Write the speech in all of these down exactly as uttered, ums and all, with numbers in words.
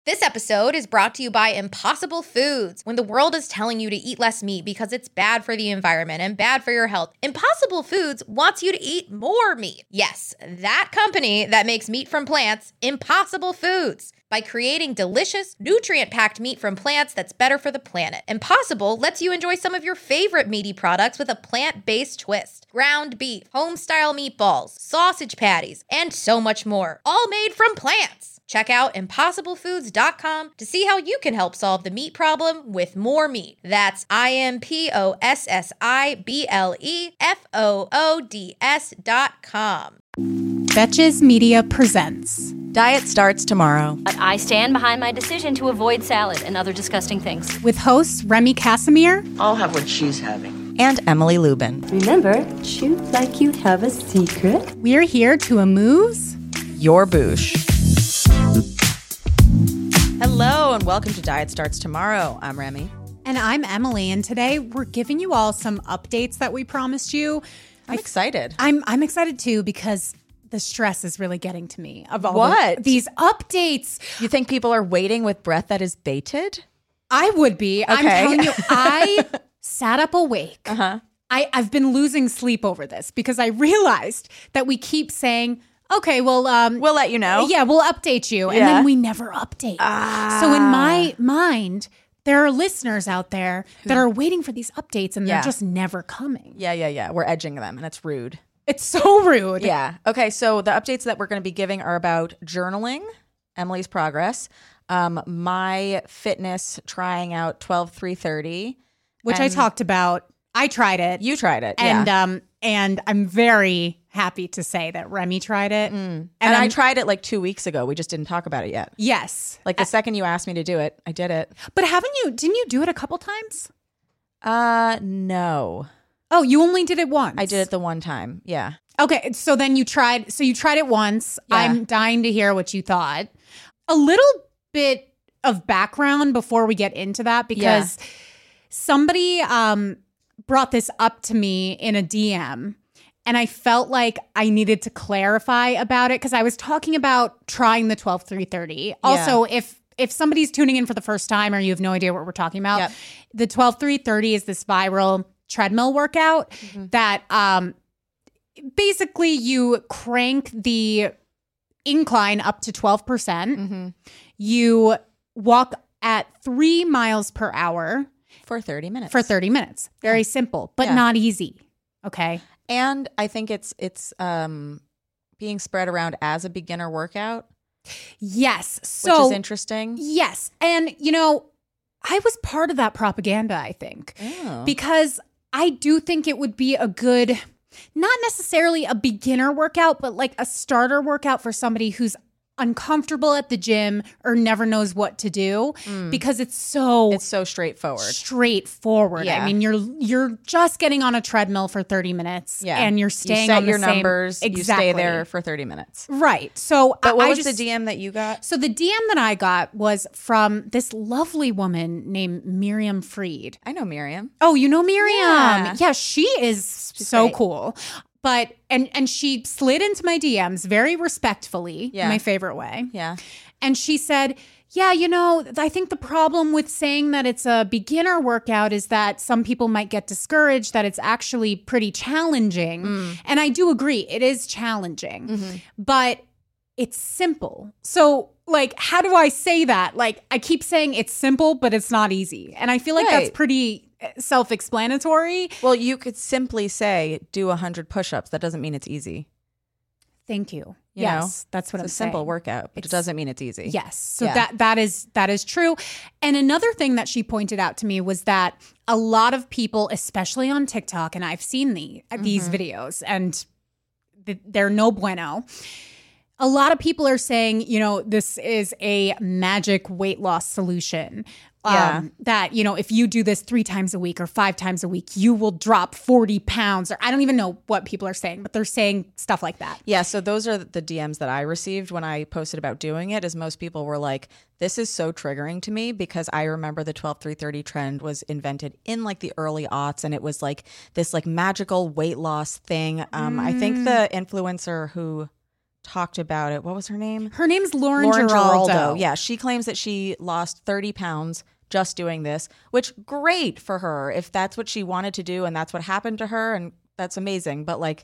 This episode is brought to you by Impossible Foods. When the world is telling you to eat less meat because it's bad for the environment and bad for your health, Impossible Foods wants you to eat more meat. Yes, that company that makes meat from plants, Impossible Foods. By creating delicious, nutrient-packed meat from plants that's better for the planet. Impossible lets you enjoy some of your favorite meaty products with a plant-based twist. Ground beef, home-style meatballs, sausage patties, and so much more. All made from plants. Check out impossible foods dot com to see how you can help solve the meat problem with more meat. That's I M P O S S I B L E F O O D S dot com. Betches Media presents Diet Starts Tomorrow. But I stand behind my decision to avoid salad and other disgusting things. with hosts Remy Casimir I'll have what she's having. And Emily Lubin. Remember, shoot like you have a secret. We're here to amuse Your boosh. Hello and welcome to Diet Starts Tomorrow. I'm Remy. and I'm Emily, and today we're giving you all some updates that we promised you. I'm I- excited. I'm I'm excited too because the stress is really getting to me of all the- What? these updates. You think people are waiting with breath that is bated? I would be. I'm Okay. telling you, I sat up awake. Uh-huh. I, I've been losing sleep over this because I realized that we keep saying, okay, well, um, We'll let you know. yeah, we'll update you. And Yeah. then we never update. So in my mind, there are listeners out there that are waiting for these updates and Yeah. they're just never coming. Yeah, yeah, yeah. We're edging them and it's rude. It's so rude. Yeah. Okay, so the updates that we're going to be giving are about journaling, Emily's progress, um, my fitness trying out twelve three thirty. Which I And talked about. I tried it. You tried it. and yeah. um and I'm very happy to say that Remy tried it. and And I I'm- tried it like two weeks ago. We just didn't talk about it yet. Yes. Like the second you asked me to do it, I did it. But haven't you didn't you do it a couple times? Uh, no. Oh, you only did it once. I did it the one time. Yeah. Okay, so then you tried so you tried it once. Yeah. I'm dying to hear what you thought. A little bit of background before we get into that because somebody um brought this up to me in a D M and I felt like I needed to clarify about it because I was talking about trying the twelve three thirty. Also, if if somebody's tuning in for the first time or you have no idea what we're talking about, Yep. the twelve three thirty is this viral treadmill workout that um basically you crank the incline up to twelve percent. Mm-hmm. You walk at three miles per hour For thirty minutes. for thirty minutes. Very simple, but Yeah. not easy. Okay. And I think it's it's um being spread around as a beginner workout, Yes. which So is interesting. yes. And you know, I was part of that propaganda, I think. Oh. Because I do think it would be a good, not necessarily a beginner workout, but like a starter workout for somebody who's uncomfortable at the gym or never knows what to do because it's so It's so straightforward. straightforward. Yeah. I mean, you're you're just getting on a treadmill for thirty minutes Yeah. and you're You staying set on the your same- numbers. Exactly. You stay there for thirty minutes. Right. So But what I, was I just, the D M that you got? So the D M that I got was from this lovely woman named Miriam Freed. I know Miriam. Oh, you know Miriam? Yeah. Yeah, she is so great. cool. But and and she slid into my D Ms very respectfully, Yeah. in my favorite way. Yeah. And she said, yeah, you know, I think the problem with saying that it's a beginner workout is that some people might get discouraged, that it's actually pretty challenging. Mm. And I do agree, it is challenging, Mm-hmm. but it's simple. So, like, how do I say that? Like, I keep saying it's simple, but it's not easy. And I feel like that's Right. pretty self-explanatory. Well, you could simply say do one hundred push-ups. That doesn't mean it's easy. Thank you. You yes, know? that's what It's I'm a simple saying. workout, but It's- it doesn't mean it's easy. Yes. So Yeah. that that is that is true. And another thing that she pointed out to me was that a lot of people, especially on TikTok, and I've seen the these Mm-hmm. videos, and th- they're no bueno. A lot of people are saying, you know, this is a magic weight loss solution. Yeah. Um, that, you know, if you do this three times a week or five times a week, you will drop forty pounds. Or I don't even know what people are saying, but they're saying stuff like that. Yeah, so those are the D Ms that I received when I posted about doing it, is most people were like, this is so triggering to me because I remember the twelve three thirty trend was invented in like the early aughts and it was like this like magical weight loss thing. Um, I think the influencer who talked about it. What was her name? Her name's Lauren, Lauren Giraldo. Giraldo. Yeah, she claims that she lost thirty pounds just doing this, which great for her if that's what she wanted to do and that's what happened to her, and that's amazing. But like,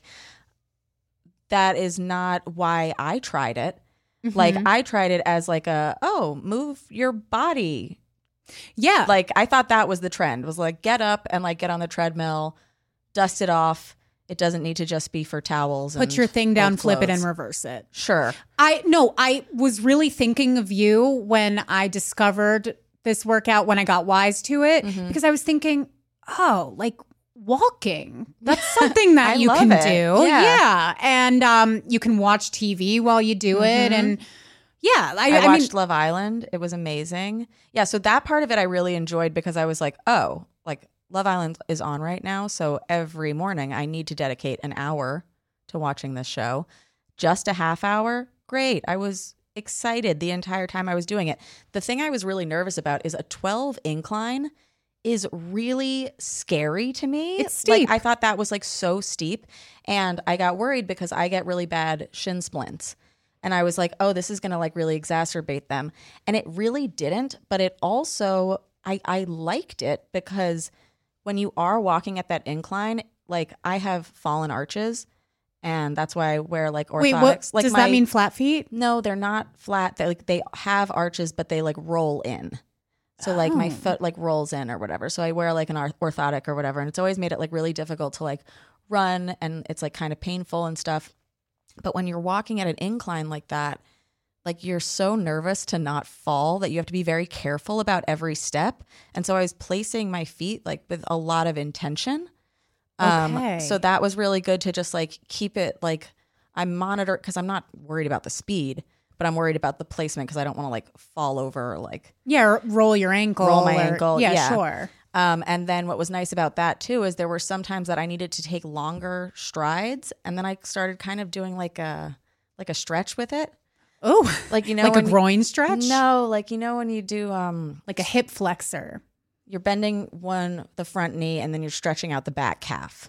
that is not why I tried it. Mm-hmm. Like, I tried it as like a, oh, move your body. Yeah. Like, I thought that was the trend, was like, get up and like get on the treadmill, dust it off. It doesn't need to just be for towels. Put and your thing down, old flip it, clothes. and reverse it. Sure. I no, I was really thinking of you when I discovered this workout, when I got wise to it, Mm-hmm. because I was thinking, oh, like walking. That's something that I you love can it. do. Yeah. Yeah. And um, you can watch T V while you do it. And yeah, I, I, I watched mean, Love Island. It was amazing. Yeah, so that part of it I really enjoyed because I was like, oh, like Love Island is on right now. So every morning I need to dedicate an hour to watching this show. Just a half hour? Great. I was excited the entire time I was doing it. The thing I was really nervous about is a twelve incline is really scary to me. It's steep. Like, I thought that was like so steep. And I got worried because I get really bad shin splints. And I was like, oh, this is going to like really exacerbate them. And it really didn't. But it also, I, I liked it because when you are walking at that incline, like I have fallen arches. And that's why I wear like orthotics. wait, what like does my, that mean? Flat feet? No, they're not flat. They like they have arches, but they like roll in. So like my Oh. foot like rolls in or whatever. So I wear like an orthotic or whatever. And it's always made it like really difficult to like run, and it's like kind of painful and stuff. But when you're walking at an incline like that, like you're so nervous to not fall that you have to be very careful about every step. And so I was placing my feet like with a lot of intention. Um, Okay. So that was really good to just like keep it like I monitor, because I'm not worried about the speed, but I'm worried about the placement because I don't want to like fall over or like Yeah, or roll your ankle. roll my or- ankle. Yeah, Yeah. sure. Um, and then what was nice about that too is there were some times that I needed to take longer strides, and then I started kind of doing like a like a stretch with it, Oh, like you know, like a when you- groin stretch? No, like you know when you do um, Like a hip flexor. you're bending one the front knee and then you're stretching out the back calf.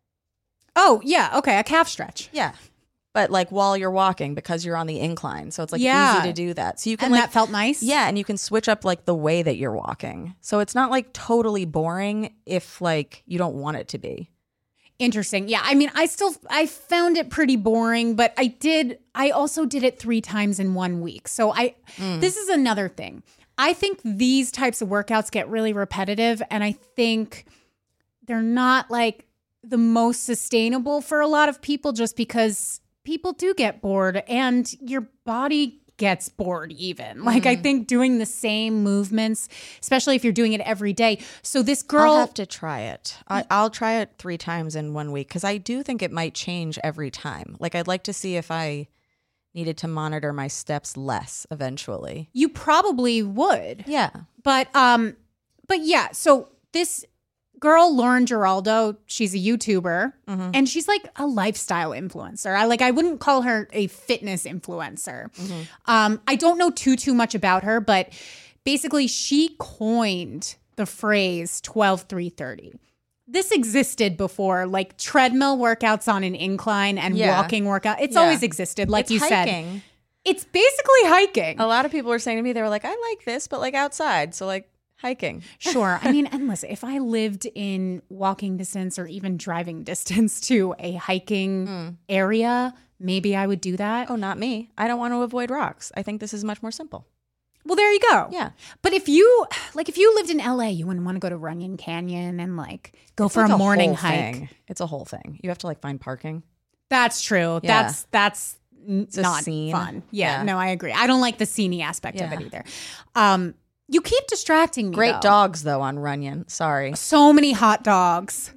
Oh, yeah. Okay. A calf stretch. Yeah. But like while you're walking, because you're on the incline. So it's like Yeah. easy to do that. So you can And like, that felt nice? yeah, and you can switch up like the way that you're walking. So it's not like totally boring if like you don't want it to be. Interesting. Yeah. I mean, I still, I found it pretty boring, but I did, I also did it three times in one week. So I, this is another thing. I think these types of workouts get really repetitive, and I think they're not like the most sustainable for a lot of people, just because people do get bored and your body gets bored even. Like, I think doing the same movements, especially if you're doing it every day. So this girl, I'll have to try it. I, I'll try it three times in one week because I do think it might change every time. Like I'd like to see if I needed to monitor my steps less eventually. you probably would. Yeah. But um, but yeah, so this girl, Lauren Giraldo, she's a YouTuber, and she's like a lifestyle influencer. I like I wouldn't call her a fitness influencer. Um, I don't know too too much about her, but basically she coined the phrase twelve three thirty. This existed before, like treadmill workouts on an incline and Yeah. walking workout. It's Yeah. always existed, like It's you hiking. said. It's basically hiking. A lot of people were saying to me, they were like, I like this, but like outside. So like hiking. Sure. I mean, and listen, if I lived in walking distance or even driving distance to a hiking area, maybe I would do that. Oh, not me. I don't want to avoid rocks. I think this is much more simple. Well, there you go. Yeah. But if you, like, if you lived in L A, you wouldn't want to go to Runyon Canyon and, like, go for It's like a morning whole hike. thing. It's a whole thing. You have to like find parking. That's true. Yeah. That's, that's n- a not scene. fun. Yeah, Yeah. No, I agree. I don't like the sceney aspect of Yeah. it either. Um, you keep distracting me. Great though. dogs though on Runyon. Sorry. So many hot dogs,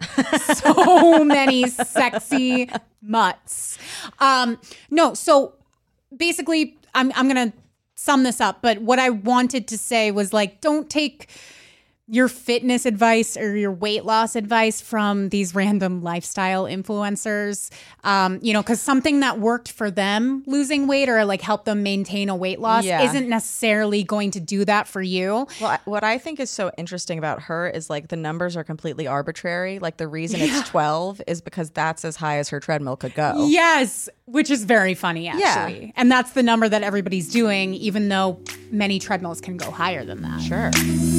so many sexy mutts. Um, no, so basically, I'm I'm gonna sum this up. But what I wanted to say was like, don't take your fitness advice or your weight loss advice from these random lifestyle influencers. Um, you know, because something that worked for them losing weight or like help them maintain a weight loss Yeah. isn't necessarily going to do that for you. Well, I- what I think is so interesting about her is like the numbers are completely arbitrary. Like the reason it's twelve is because that's as high as her treadmill could go. Yes, which is very funny, actually. Yeah. And that's the number that everybody's doing, even though many treadmills can go higher than that. Sure.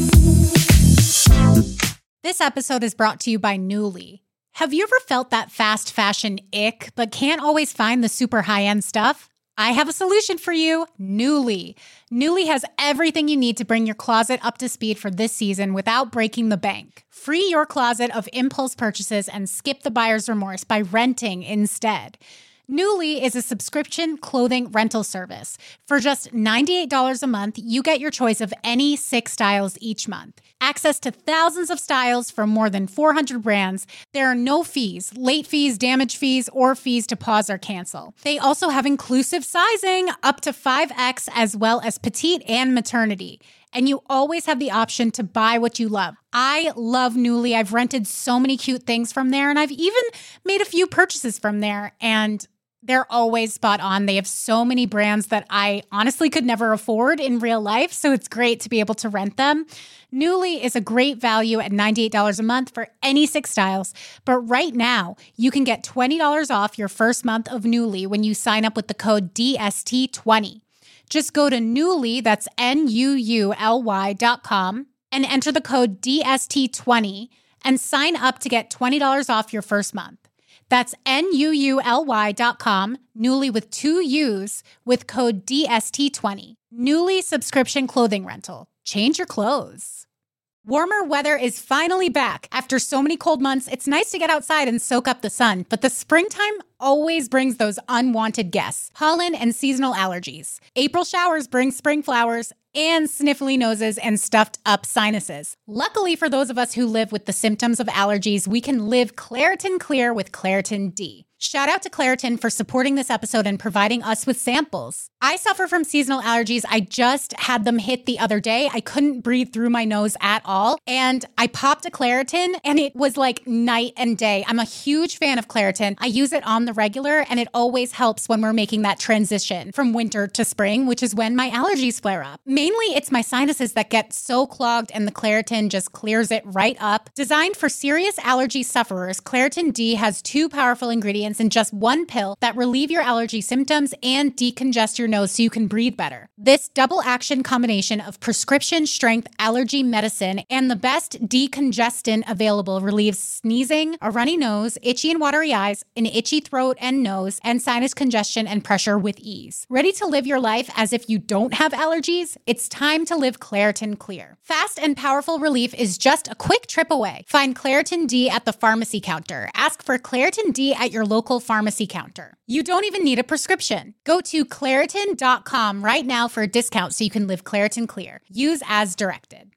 This episode is brought to you by Nuuly. Have you ever felt that fast fashion ick, but can't always find the super high-end stuff? I have a solution for you, Nuuly. Nuuly has everything you need to bring your closet up to speed for this season without breaking the bank. Free your closet of impulse purchases and skip the buyer's remorse by renting instead. Nuuly is a subscription clothing rental service. For just ninety-eight dollars a month, you get your choice of any six styles each month. Access to thousands of styles from more than four hundred brands. There are no fees, late fees, damage fees, or fees to pause or cancel. They also have inclusive sizing up to five X as well as petite and maternity. And you always have the option to buy what you love. I love Nuuly. I've rented so many cute things from there, and I've even made a few purchases from there, and they're always spot on. They have so many brands that I honestly could never afford in real life, so it's great to be able to rent them. Nuuly is a great value at ninety-eight dollars a month for any six styles. But right now, you can get twenty dollars off your first month of Nuuly when you sign up with the code D S T twenty. Just go to Nuuly, that's N U U L Y dot com, and enter the code D S T twenty and sign up to get twenty dollars off your first month. That's N U U L Y dot com, Nuuly with two U's, with code D S T twenty. Nuuly subscription clothing rental. Change your clothes. Warmer weather is finally back. After so many cold months, it's nice to get outside and soak up the sun, but the springtime always brings those unwanted guests, pollen and seasonal allergies. April showers bring spring flowers and sniffly noses and stuffed up sinuses. Luckily for those of us who live with the symptoms of allergies, we can live Claritin Clear with Claritin D. Shout out to Claritin for supporting this episode and providing us with samples. I suffer from seasonal allergies. I just had them hit the other day. I couldn't breathe through my nose at all. And I popped a Claritin and it was like night and day. I'm a huge fan of Claritin. I use it on the regular and it always helps when we're making that transition from winter to spring, which is when my allergies flare up. Mainly it's my sinuses that get so clogged and the Claritin just clears it right up. Designed for serious allergy sufferers, Claritin D has two powerful ingredients in just one pill that relieve your allergy symptoms and decongest your nose so you can breathe better. This double action combination of prescription strength allergy medicine and the best decongestant available relieves sneezing, a runny nose, itchy and watery eyes, an itchy throat and nose, and sinus congestion and pressure with ease. Ready to live your life as if you don't have allergies? It's time to live Claritin Clear. Fast and powerful relief is just a quick trip away. Find Claritin D at the pharmacy counter. Ask for Claritin D at your local pharmacy counter. You don't even need a prescription. Go to Claritin dot com right now for a discount so you can live Claritin Clear. Use as directed.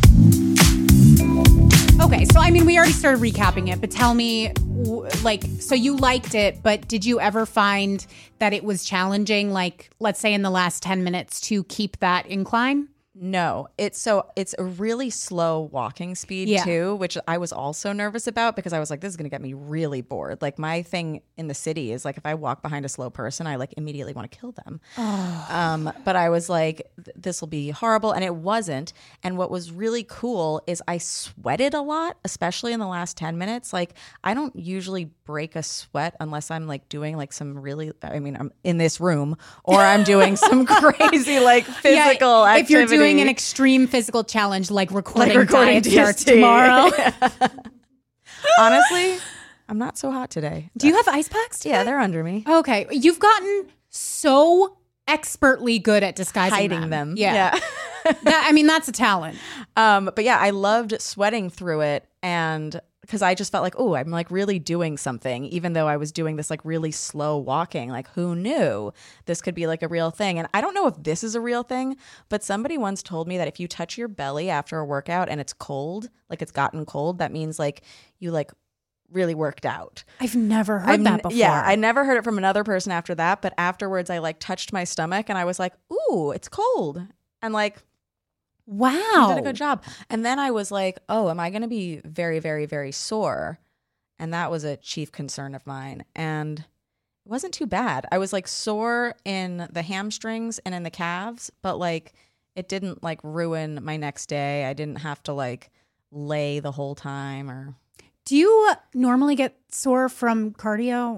Okay, so I mean, we already started recapping it, but tell me, w- like, so you liked it, but did you ever find that it was challenging, like, let's say in the last ten minutes to keep that incline? No, it's so it's a really slow walking speed Yeah. too, which I was also nervous about because I was like, this is going to get me really bored. Like my thing in the city is like if I walk behind a slow person, I like immediately want to kill them. Oh. Um, but I was like, this will be horrible, and it wasn't. And what was really cool is I sweated a lot, especially in the last ten minutes. Like I don't usually break a sweat unless I'm like doing like some really, I mean, I'm in this room or I'm doing some crazy like physical Yeah, activity. if you're doing an extreme physical challenge like recording, Like recording Diet Starts D S T. tomorrow. Honestly, I'm not so hot today. Do you have ice packs today? Yeah, they're under me. Okay. You've gotten so expertly good at disguising Hiding them. them. Yeah. Yeah. That, I mean, that's a talent. Um, but yeah, I loved sweating through it, and because I just felt like, oh, I'm like really doing something, even though I was doing this like really slow walking. Like, who knew this could be like a real thing? And I don't know if this is a real thing, but somebody once told me that if you touch your belly after a workout and it's cold, like it's gotten cold, that means like you like really worked out. I've never heard I'm- that before. Yeah, I never heard it from another person after that, but afterwards I like touched my stomach and I was like, ooh, it's cold. And like, Wow. You did a good job. And then I was like, oh, am I going to be very, very, very sore? And that was a chief concern of mine. And it wasn't too bad. I was like sore in the hamstrings and in the calves, but like it didn't like ruin my next day. I didn't have to like lay the whole time or. Do you normally get sore from cardio?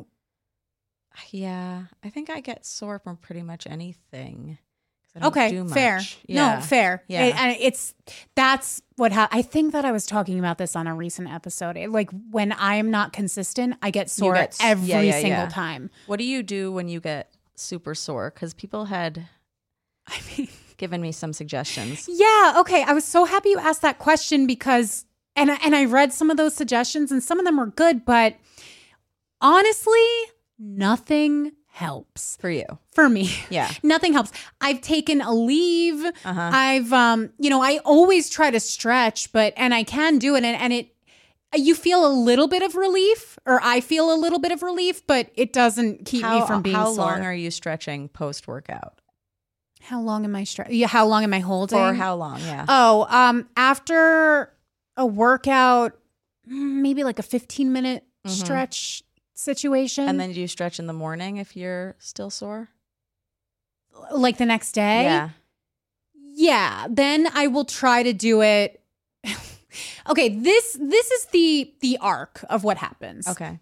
Yeah, I think I get sore from pretty much anything. I don't Okay, do much. fair. Yeah. No, fair. Yeah. It- and it's that's what ha- I think that I was talking about this on a recent episode. It- like when I am not consistent, I get sore get s- every yeah, yeah, single yeah. time. What do you do when you get super sore? Because people had I mean, given me some suggestions. yeah. Okay. I was so happy you asked that question because, and I- and I read some of those suggestions and some of them were good, but honestly, nothing helps For you. for me. Yeah. Nothing helps. I've taken a leave. Uh-huh. I've, um, you know, I always try to stretch, but, and I can do it. And, and it, you feel a little bit of relief, or I feel a little bit of relief, but it doesn't keep How, me from being how sore. long are you stretching post workout? how long am I stretching? Yeah, how long am I holding? For how long? Yeah. Oh, um, after a workout, mm, maybe like a fifteen minute Mhm. stretch situation. And then do you stretch in the morning if you're still sore? like the next day. Yeah. Yeah, then I will try to do it. Okay, this this is the the arc of what happens. Okay.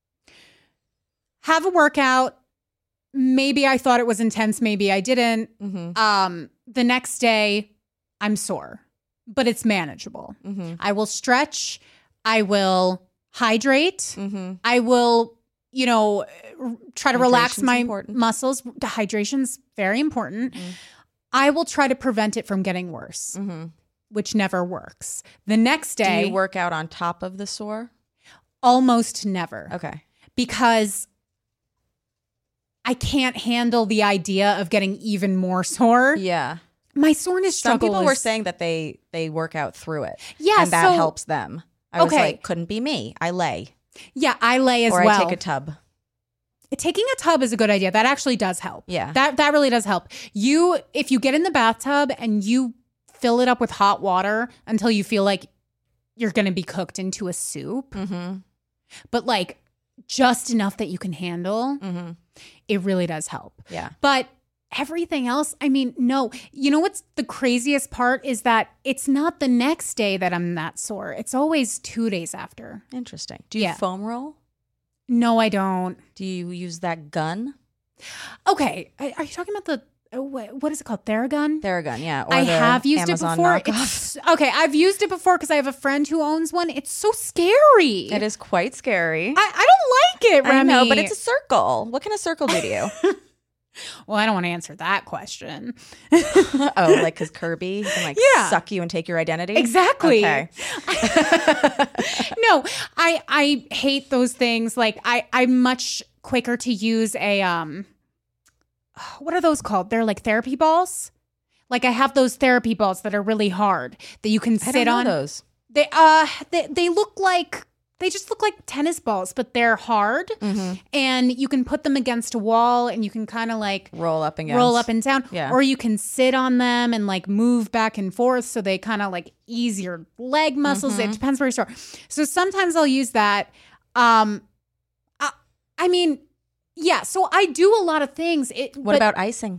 Have a workout. Maybe I thought it was intense, maybe I didn't. Mm-hmm. Um, the next day I'm sore, but it's manageable. Mm-hmm. I will stretch, I will hydrate, Mm-hmm. I will, you know, r- try to relax Hydration's my important. muscles. The hydration's very important. Mm. I will try to prevent it from getting worse, Mm-hmm. which never works. The next day, Do you work out on top of the sore? almost never, Okay. because I can't handle the idea of getting even more sore. Yeah. My soreness Some struggle people were is- saying that they they work out through it. Yeah, And that so- helps them. I was Okay. like, couldn't be me. I lay. yeah, I lay as or well. I take a tub. Taking a tub is a good idea. That actually does help. Yeah. That that really does help. You if you get in the bathtub and you fill it up with hot water until you feel like you're going to be cooked into a soup, Mm-hmm. but like just enough that you can handle, Mm-hmm. it really does help. Yeah. But everything else, I mean, no. You know what's the craziest part is that it's not the next day that I'm that sore. It's always two days after. Interesting. Do you Yeah. foam roll? No, I don't. Do you use that gun? Okay. Are are you talking about the, uh, what what is it called? Theragun? Theragun, yeah. Or I the have used Amazon it before. knockoff. It's, okay, I've used it before because I have a friend who owns one. It's so scary. It is quite scary. I, I don't like it, Remy. I know, but it's a circle. What can a circle do to you? well, I don't want to answer that question. Oh, like because Kirby can like Yeah. suck you and take your identity? Exactly. Okay. no, I I hate those things. Like I I'm much quicker to use a um what are those called? They're like therapy balls. Like I have those therapy balls that are really hard that you can I sit don't know on. those. They uh they they look like they just look like tennis balls, but they're hard. Mm-hmm. And you can put them against a wall and you can kind of like Roll up and against. roll up and down. Yeah. Or you can sit on them and like move back and forth so they kind of like ease your leg muscles. Mm-hmm. It depends where you're sore. So sometimes I'll use that. Um I, I mean, yeah, so I do a lot of things. It What but about icing?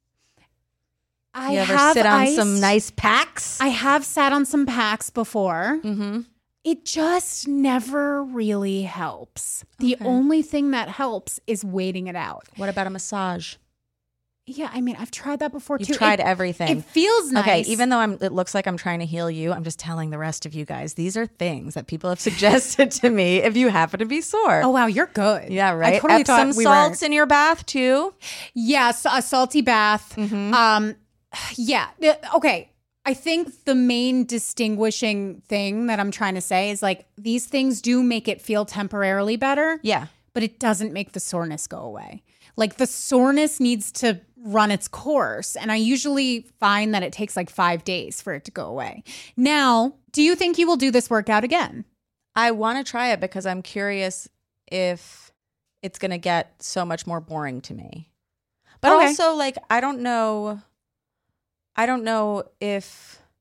I You ever have sit on iced- some nice packs? I have sat on some packs before. Mm-hmm. It just never really helps. The Okay. only thing that helps is waiting it out. What about a massage? Yeah, I mean, I've tried that before You've too. tried It- everything. It feels nice. Okay, even though I'm it looks like I'm trying to heal you, I'm just telling the rest of you guys, these are things that people have suggested to me if you happen to be sore. Oh wow, you're good. Yeah, right. I totally Epsom thought we salts were. in your bath too. Yes, a salty bath. Mm-hmm. Um, yeah. Uh, Okay. I think the main distinguishing thing that I'm trying to say is like these things do make it feel temporarily better. Yeah. But it doesn't make the soreness go away. Like the soreness needs to run its course. And I usually find that it takes like five days for it to go away. Now, do you think you will do this workout again? I want to try it because I'm curious if it's going to get so much more boring to me. But Okay. also, like, I don't know. I don't know if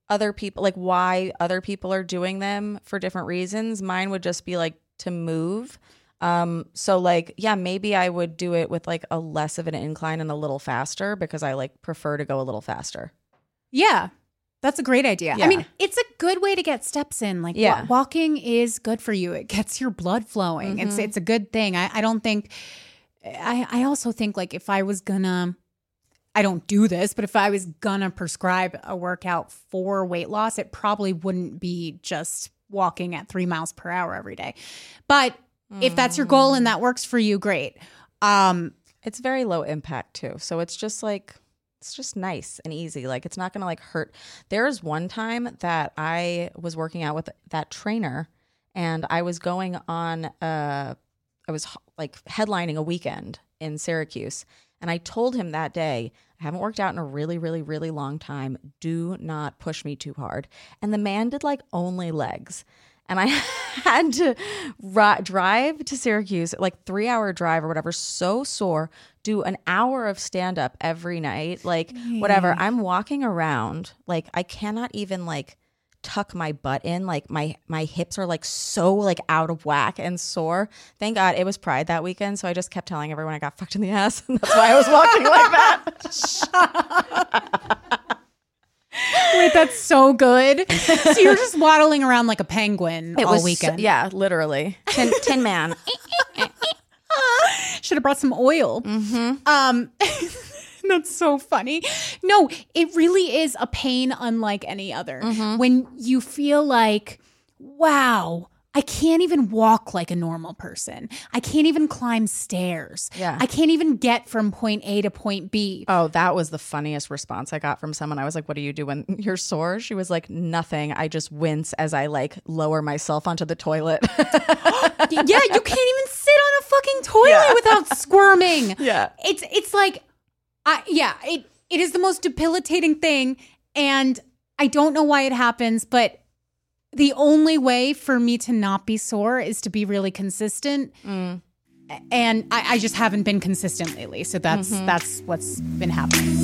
other people, like why other people are doing them for different reasons. Mine would just be like to move. Um, so like, yeah, maybe I would do it with like a less of an incline and a little faster because I like prefer to go a little faster. Yeah. That's a great idea. Yeah. I mean, it's a good way to get steps in. Like Yeah. wa- walking is good for you. It gets your blood flowing. Mm-hmm. It's it's a good thing. I, I don't think I, I also think like if I was gonna I don't do this, but if I was gonna prescribe a workout for weight loss, it probably wouldn't be just walking at three miles per hour every day. But mm. if that's your goal and that works for you, great. Um, it's very low impact too. So it's just like, it's just nice and easy. Like it's not going to like hurt. There's one time that I was working out with that trainer and I was going on, uh, I was like headlining a weekend in Syracuse. And I told him that day, I haven't worked out in a really, really, really long time. Do not push me too hard. And the man did like only legs. And I had to ri- drive to Syracuse, like three hour drive or whatever, so sore, do an hour of stand up every night, like whatever. I'm walking around, like I cannot even like tuck my butt in. Like my, my hips are like so like out of whack and sore. Thank God it was Pride that weekend. So I just kept telling everyone I got fucked in the ass. And that's why I was walking like that. Wait, that's so good. So you're just waddling around like a penguin It all was weekend. So, yeah, literally. Tin, tin Man. Should have brought some oil. Mm-hmm. Um, that's so funny. No, it really is a pain unlike any other. Mm-hmm. When you feel like, wow, I can't even walk like a normal person. I can't even climb stairs. Yeah. I can't even get from point A to point B. Oh, that was the funniest response I got from someone. I was like, what do you do when you're sore? She was like, nothing. I just wince as I like lower myself onto the toilet. Yeah, you can't even sit on a fucking toilet Yeah. without squirming. Yeah. It's it's like I yeah, it it is the most debilitating thing and I don't know why it happens, but the only way for me to not be sore is to be really consistent. Mm. And I, I just haven't been consistent lately. So that's Mm-hmm. that's what's been happening.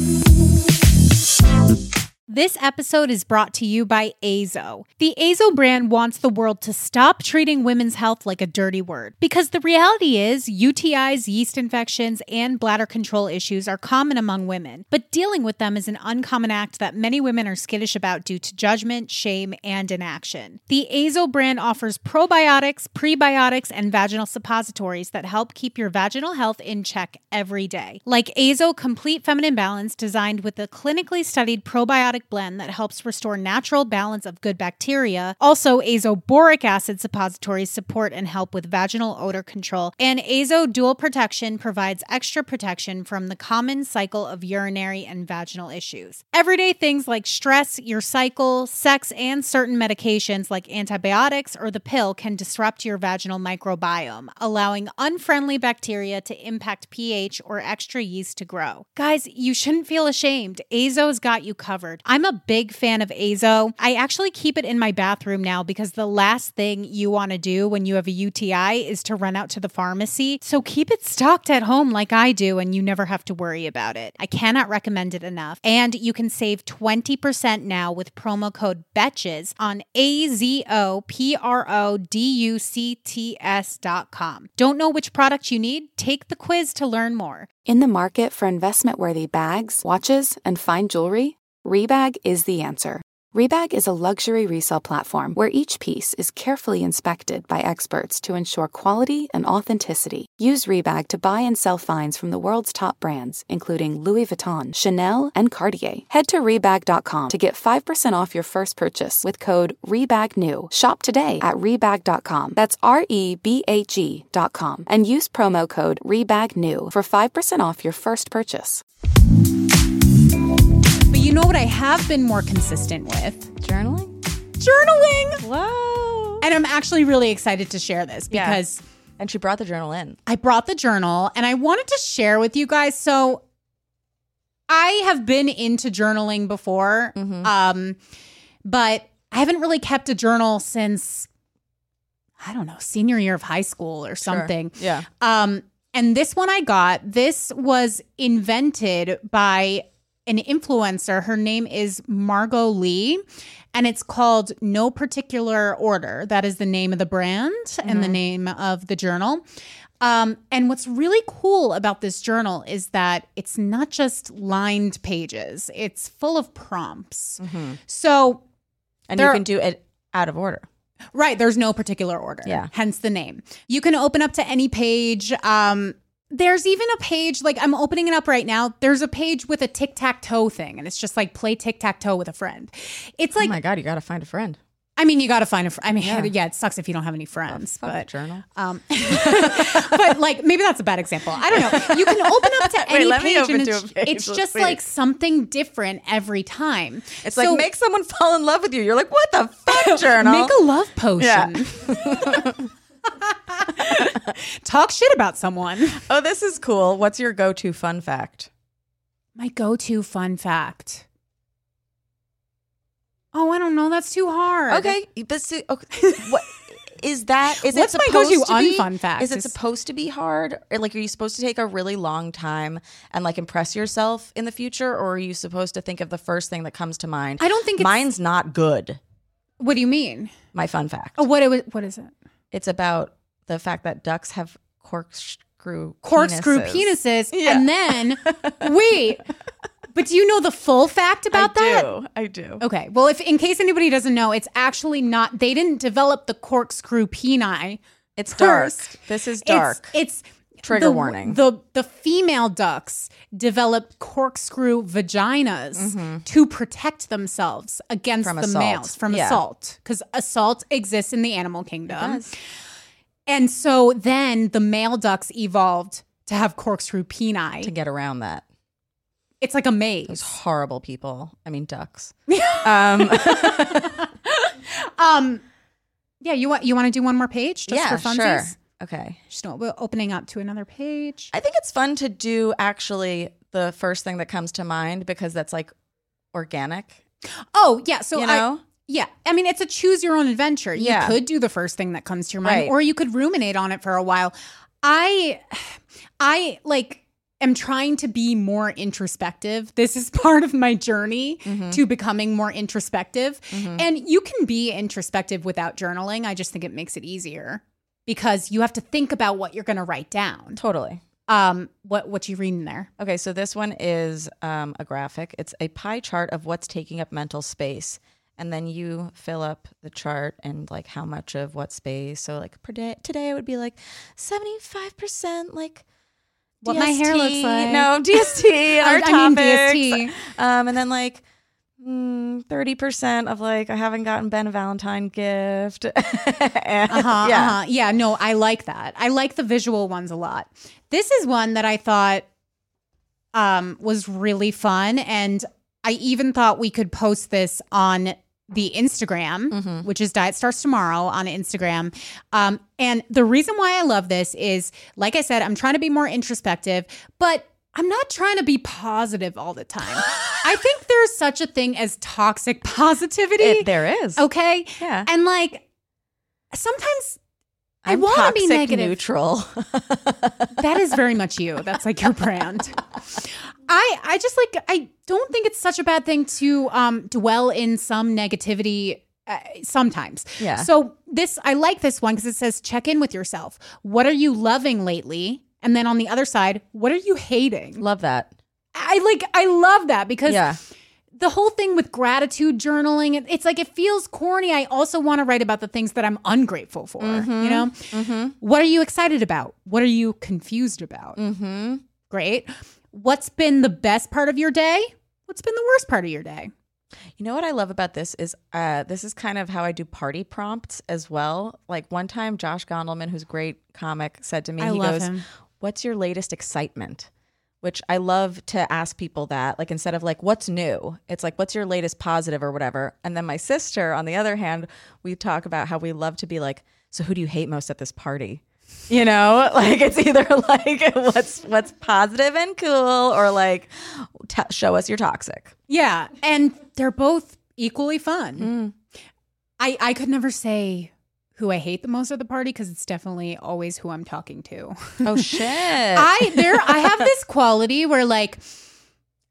This episode is brought to you by Azo. The Azo brand wants the world to stop treating women's health like a dirty word. Because the reality is, U T Is, yeast infections, and bladder control issues are common among women. But dealing with them is an uncommon act that many women are skittish about due to judgment, shame, and inaction. The Azo brand offers probiotics, prebiotics, and vaginal suppositories that help keep your vaginal health in check every day. Like Azo Complete Feminine Balance, designed with a clinically studied probiotic blend that helps restore natural balance of good bacteria. Also, Azo Boric Acid suppositories support and help with vaginal odor control. And Azo Dual Protection provides extra protection from the common cycle of urinary and vaginal issues. Everyday things like stress, your cycle, sex, and certain medications like antibiotics or the pill can disrupt your vaginal microbiome, allowing unfriendly bacteria to impact pH or extra yeast to grow. Guys, you shouldn't feel ashamed. Azo's got you covered. I'm a big fan of Azo. I actually keep it in my bathroom now because the last thing you want to do when you have a U T I is to run out to the pharmacy. So keep it stocked at home like I do and you never have to worry about it. I cannot recommend it enough. And you can save twenty percent now with promo code BETCHES on A Z O P R O D U C T S dot com. Don't know which product you need? Take the quiz to learn more. In the market for investment-worthy bags, watches, and fine jewelry, Rebag is the answer. Rebag is a luxury resale platform where each piece is carefully inspected by experts to ensure quality and authenticity. Use Rebag to buy and sell finds from the world's top brands, including Louis Vuitton, Chanel, and Cartier. Head to Rebag dot com to get five percent off your first purchase with code REBAGNEW. Shop today at Rebag dot com. That's R E B A G dot com. And use promo code REBAGNEW for five percent off your first purchase. But you know what I have been more consistent with? Journaling? Journaling! Whoa. And I'm actually really excited to share this Yeah. because And she brought the journal in. I brought the journal and I wanted to share with you guys. So I have been into journaling before, Mm-hmm. um, but I haven't really kept a journal since, I don't know, senior year of high school or something. Sure. Yeah. Um, and this one I got, this was invented by an influencer. Her name is Margot Lee, and it's called No Particular Order. That is the name of the brand mm-hmm. and the name of the journal. Um, and what's really cool about this journal is that it's not just lined pages. It's full of prompts. Mm-hmm. So, and you can do it out of order. Right. There's no particular order. Yeah. Hence the name. You can open up to any page. Um, there's even a page, like I'm opening it up right now. There's a page with a tic-tac-toe thing. And it's just like play tic-tac-toe with a friend. It's like, oh my God, you got to find a friend. I mean, you got to find a friend. I mean, yeah. yeah, it sucks if you don't have any friends. Oh, but journal. Um, but like, maybe that's a bad example. I don't know. You can open up to any Wait, let page, me open and to it's, a page. it's just Wait. like something different every time. It's so, like make someone fall in love with you. You're like, what the fuck, journal? Make a love potion. Yeah. Talk shit about someone. Oh, this is cool. What's your go-to fun fact? My go-to fun fact. Oh, I don't know. That's too hard. Okay, but see, okay. what is that? Is What's it my supposed go-to to be unfun fact? Is it Is- supposed to be hard? Or like, are you supposed to take a really long time and like impress yourself in the future, or are you supposed to think of the first thing that comes to mind? I don't think it's- mine's not good. What do you mean? My fun fact. Oh, what? It, what is it? It's about the fact that ducks have corkscrew Corkscrew penises. penises, Yeah. and then wait. But do you know the full fact about I that? do. I do. Okay. Well, if in case anybody doesn't know, it's actually not. They didn't develop the corkscrew peni. It's dark. First. This is dark. It's, it's Trigger the, warning. The the female ducks developed corkscrew vaginas to protect themselves against From the assault. males from Yeah. assault, because assault exists in the animal kingdom. does. And so then the male ducks evolved to have corkscrew peni. To get around that. It's like a maze. Those horrible people. I mean, ducks. um, um, yeah, you want you want to do one more page just yeah, for funsies? sure. Okay. Just know, we're opening up to another page. I think it's fun to do actually the first thing that comes to mind because that's like organic. Oh yeah, so You I, know? yeah, I mean it's a choose your own adventure. You Yeah. could do the first thing that comes to your mind, Right. or you could ruminate on it for a while. I, I like. am trying to be more introspective. This is part of my journey Mm-hmm. to becoming more introspective. And you can be introspective without journaling. I just think it makes it easier because you have to think about what you're going to write down. Totally. Um, what what you reading there? Okay, so this one is um, a graphic. It's a pie chart of what's taking up mental space. And then you fill up the chart and like how much of what space. So like per day, today it would be like seventy-five percent like What my hair looks D S T. like. No, D S T, our I topics. mean D S T. Um, and then like mm, thirty percent of like, I haven't gotten Ben a Valentine gift. And- Uh-huh, yeah. uh-huh. Yeah, no, I like that. I like the visual ones a lot. This is one that I thought um, was really fun. And I even thought we could post this on the Instagram, Mm-hmm. which is Diet Starts Tomorrow on Instagram. Um, and the reason why I love this is, like I said, I'm trying to be more introspective, but I'm not trying to be positive all the time. I think there's such a thing as toxic positivity. It, there is. Okay. Yeah. And like sometimes I I'm want to be toxic negative. neutral. That is very much you. That's like your brand. I I just like I don't think it's such a bad thing to um dwell in some negativity uh, sometimes. Yeah. So this I like this one because it says check in with yourself. What are you loving lately? And then on the other side, what are you hating? Love that. I like I love that because Yeah. the whole thing with gratitude journaling, it- it's like it feels corny. I also want to write about the things that I'm ungrateful for. You know, Mm-hmm. what are you excited about? What are you confused about? Mm-hmm. Great. What's been the best part of your day? What's been the worst part of your day? You know what I love about this is uh, this is kind of how I do party prompts as well. Like one time, Josh Gondelman, who's a great comic, said to me, I he love goes, him. "What's your latest excitement?" Which I love to ask people that, like instead of like, "What's new?" It's like, "What's your latest positive or whatever?" And then my sister, on the other hand, we talk about how we love to be like, "So who do you hate most at this party?" You know, like it's either like what's what's positive and cool, or like t- show us you're toxic. Yeah. And they're both equally fun. I, I could never say who I hate the most at the party because it's definitely always who I'm talking to. Oh shit! I there I have this quality where like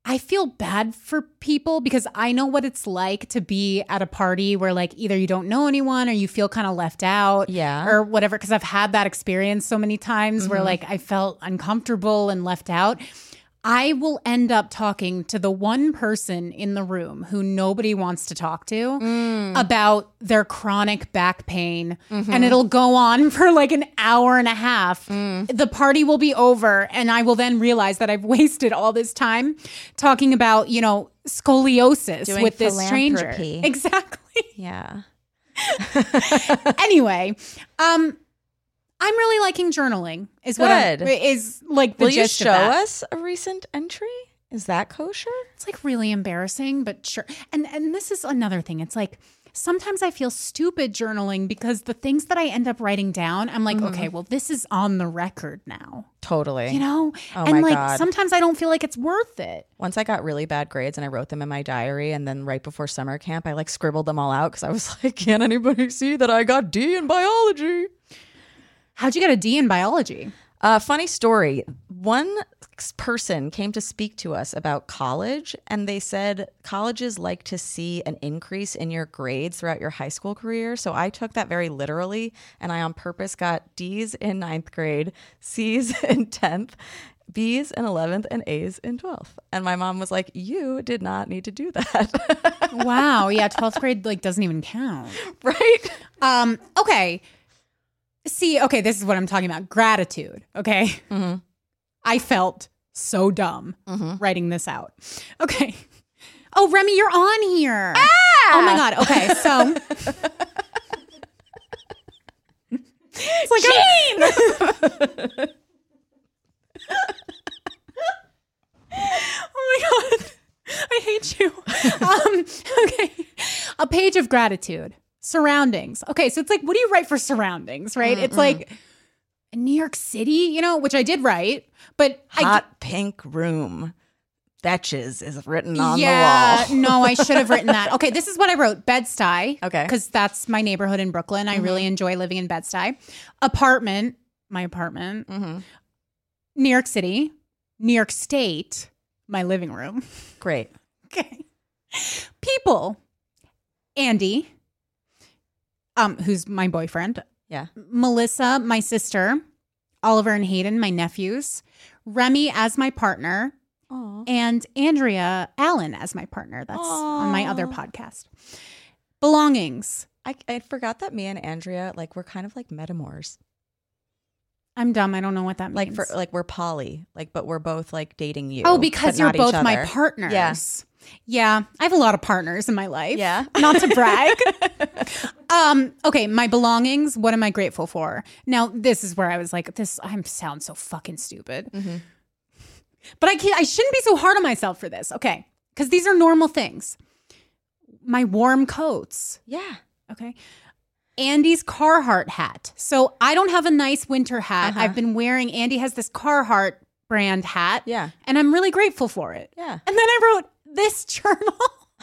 I feel bad for people because I know what it's like to be at a party where like either you don't know anyone or you feel kind of left out Yeah. or whatever. Because I've had that experience so many times Mm-hmm. where like I felt uncomfortable and left out. I will end up talking to the one person in the room who nobody wants to talk to Mm. about their chronic back pain. Mm-hmm. And it'll go on for like an hour and a half. Mm. The party will be over. And I will then realize that I've wasted all this time talking about, you know, scoliosis Doing with this stranger. philanthropy. Exactly. Yeah. Anyway, um, I'm really liking journaling. Is what I'm, Good. is like the Will you gist show of that. us a recent entry? Is that kosher? It's like really embarrassing, but sure. And and this is another thing. It's like sometimes I feel stupid journaling because the things that I end up writing down, I'm like, okay, well, this is on the record now. Totally. You know? Oh and my like God. sometimes I don't feel like it's worth it. Once I got really bad grades and I wrote them in my diary, and then right before summer camp, I like scribbled them all out because I was like, can't anybody see that I got D in biology? How'd you get a D in biology? Uh, funny story. One person came to speak to us about college, and they said colleges like to see an increase in your grades throughout your high school career. So I took that very literally, and I on purpose got D's in ninth grade, C's in tenth, B's in eleventh, and A's in twelfth. And my mom was like, you did not need to do that. Wow. Yeah. twelfth grade like doesn't even count. Right? Um, okay. See, okay, this is what I'm talking about. Gratitude. Okay. Mm-hmm. I felt so dumb Mm-hmm. writing this out. Okay. Oh, Remy, you're on here. Ah! Oh my God. Okay. So it's like Gene! Oh my God. I hate you. Um, okay. A page of gratitude. Surroundings. Okay, so it's like, what do you write for surroundings, right? Mm-mm. It's like New York City, you know, which I did write, but Hot pink room. Betches is written I on yeah, the wall. no, I should have written that. Okay, this is what I wrote. Bed-Stuy. Okay. Because that's my neighborhood in Brooklyn. I Mm-hmm. really enjoy living in Bed-Stuy. Apartment, my apartment. Mm-hmm. New York City, New York State, my living room. Great. Okay. People, Andy, um, who's my boyfriend. Yeah. Melissa, my sister. Oliver and Hayden, my nephews. Remy as my partner. Aw. And Andrea Allen as my partner. That's on my other Aw. podcast. Belongings. I, I forgot that me and Andrea, like, we're kind of like metamors. I'm dumb. I don't know what that Like, means. for like, we're poly. Like, but we're both like dating you. oh, because but you're not each both my other. partners. Yeah. Yeah. I have a lot of partners in my life. Yeah. Not to brag. um, okay, my belongings. What am I grateful for? Now, this is where I was like, this I sound so fucking stupid. Mm-hmm. But I can't I shouldn't be so hard on myself for this. Okay. Because these are normal things. My warm coats. Yeah. Okay. Andy's Carhartt hat. So I don't have a nice winter hat. Uh-huh. I've been wearing, Andy has this Carhartt brand hat. Yeah. And I'm really grateful for it. Yeah. And then I wrote this journal.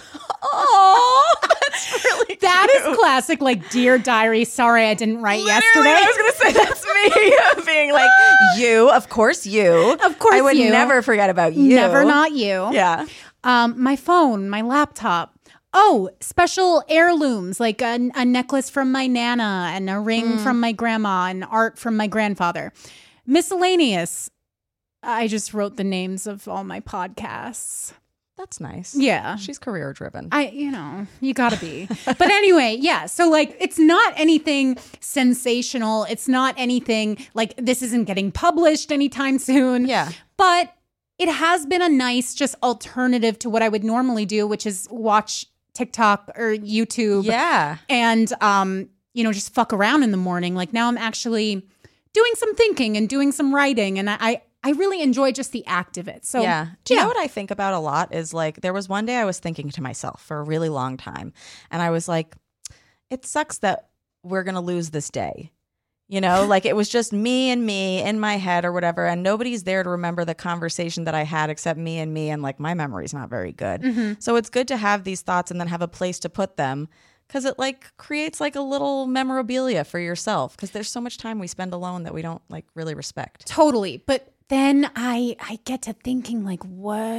Oh, that's really That cute. is classic, like, Dear Diary, sorry I didn't write Literally, yesterday. I was going to say that's me being like, you, of course you. Of course I would you. never forget about you. Never not you. Yeah. Um, my phone, my laptop. Oh, special heirlooms, like a, a necklace from my Nana and a ring Mm. from my grandma and art from my grandfather. Miscellaneous. I just wrote the names of all my podcasts. That's nice. Yeah. She's career driven. I, you know, you gotta be. But anyway, yeah. So, like, it's not anything sensational. It's not anything like this isn't getting published anytime soon. Yeah. But it has been a nice, just alternative to what I would normally do, which is watch TikTok or YouTube. Yeah. And, um, you know, just fuck around in the morning. Like, now I'm actually doing some thinking and doing some writing. And I, I I really enjoy just the act of it. So, yeah. Do you yeah. know what I think about a lot is like there was one day I was thinking to myself for a really long time and I was like, it sucks that we're going to lose this day. You know, like it was just me and me in my head or whatever. And nobody's there to remember the conversation that I had except me and me. And like my memory's not very good. Mm-hmm. So it's good to have these thoughts and then have a place to put them because it like creates like a little memorabilia for yourself because there's so much time we spend alone that we don't like really respect. Totally. But then I I get to thinking like what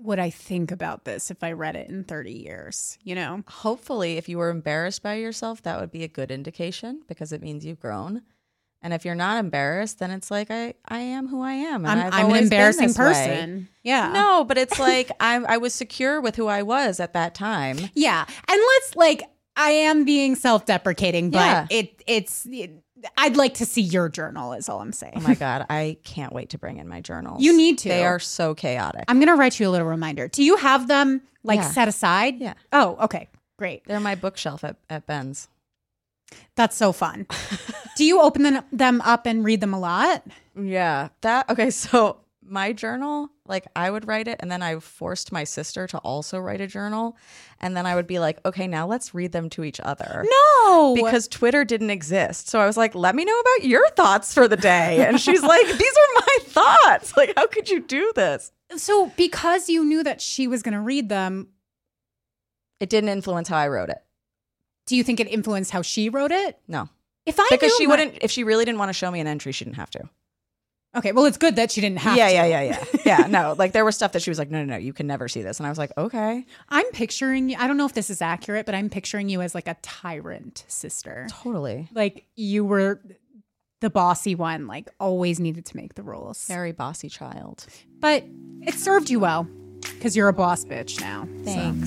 would I think about this if I read it in thirty years, you know? Hopefully, if you were embarrassed by yourself, that would be a good indication because it means you've grown. And if you're not embarrassed, then it's like, I, I am who I am. And I'm, I've I'm an always been embarrassing this way. person. Yeah. No, but it's like I, I was secure with who I was at that time. Yeah. And let's like, I am being self-deprecating, but Yeah. it it's, it, I'd like to see your journal is all I'm saying. Oh my God, I can't wait to bring in my journals. You need to. They are so chaotic. I'm going to write you a little reminder. Do you have them like Yeah. set aside? Yeah. Oh, okay. Great. They're my bookshelf at, at Ben's. That's so fun. Do you open them, them up and read them a lot? Yeah. That okay, so my journal, like I would write it and then I forced my sister to also write a journal. And then I would be like, okay, now let's read them to each other. No. Because Twitter didn't exist. So I was like, let me know about your thoughts for the day. And she's like, these are my thoughts. Like, how could you do this? So because you knew that she was going to read them, It didn't influence how I wrote it. do you think it influenced how she wrote it? No. If I Because knew she my- wouldn't, if she really didn't want to show me an entry, she didn't have to. Okay, well, it's good that she didn't have yeah, to. yeah, yeah, yeah. Yeah, no, like there was stuff that she was like, no, no, no, you can never see this. And I was like, okay. I'm picturing you, I don't know if this is accurate, but I'm picturing you as like a tyrant sister. Totally. Like you were the bossy one, like always needed to make the rules. Very bossy child. But it served you well because you're a boss bitch now. Thanks.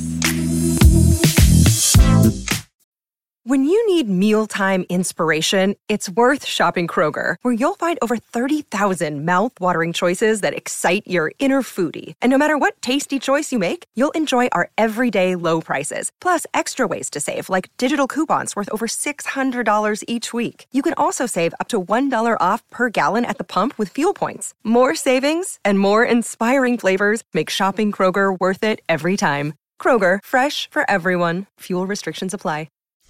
When you need mealtime inspiration, it's worth shopping Kroger, where you'll find over thirty thousand mouth-watering choices that excite your inner foodie. And no matter what tasty choice you make, you'll enjoy our everyday low prices, plus extra ways to save, like digital coupons worth over six hundred dollars each week. You can also save up to one dollar off per gallon at the pump with fuel points. More savings and more inspiring flavors make shopping Kroger worth it every time. Kroger, fresh for everyone. Fuel restrictions apply.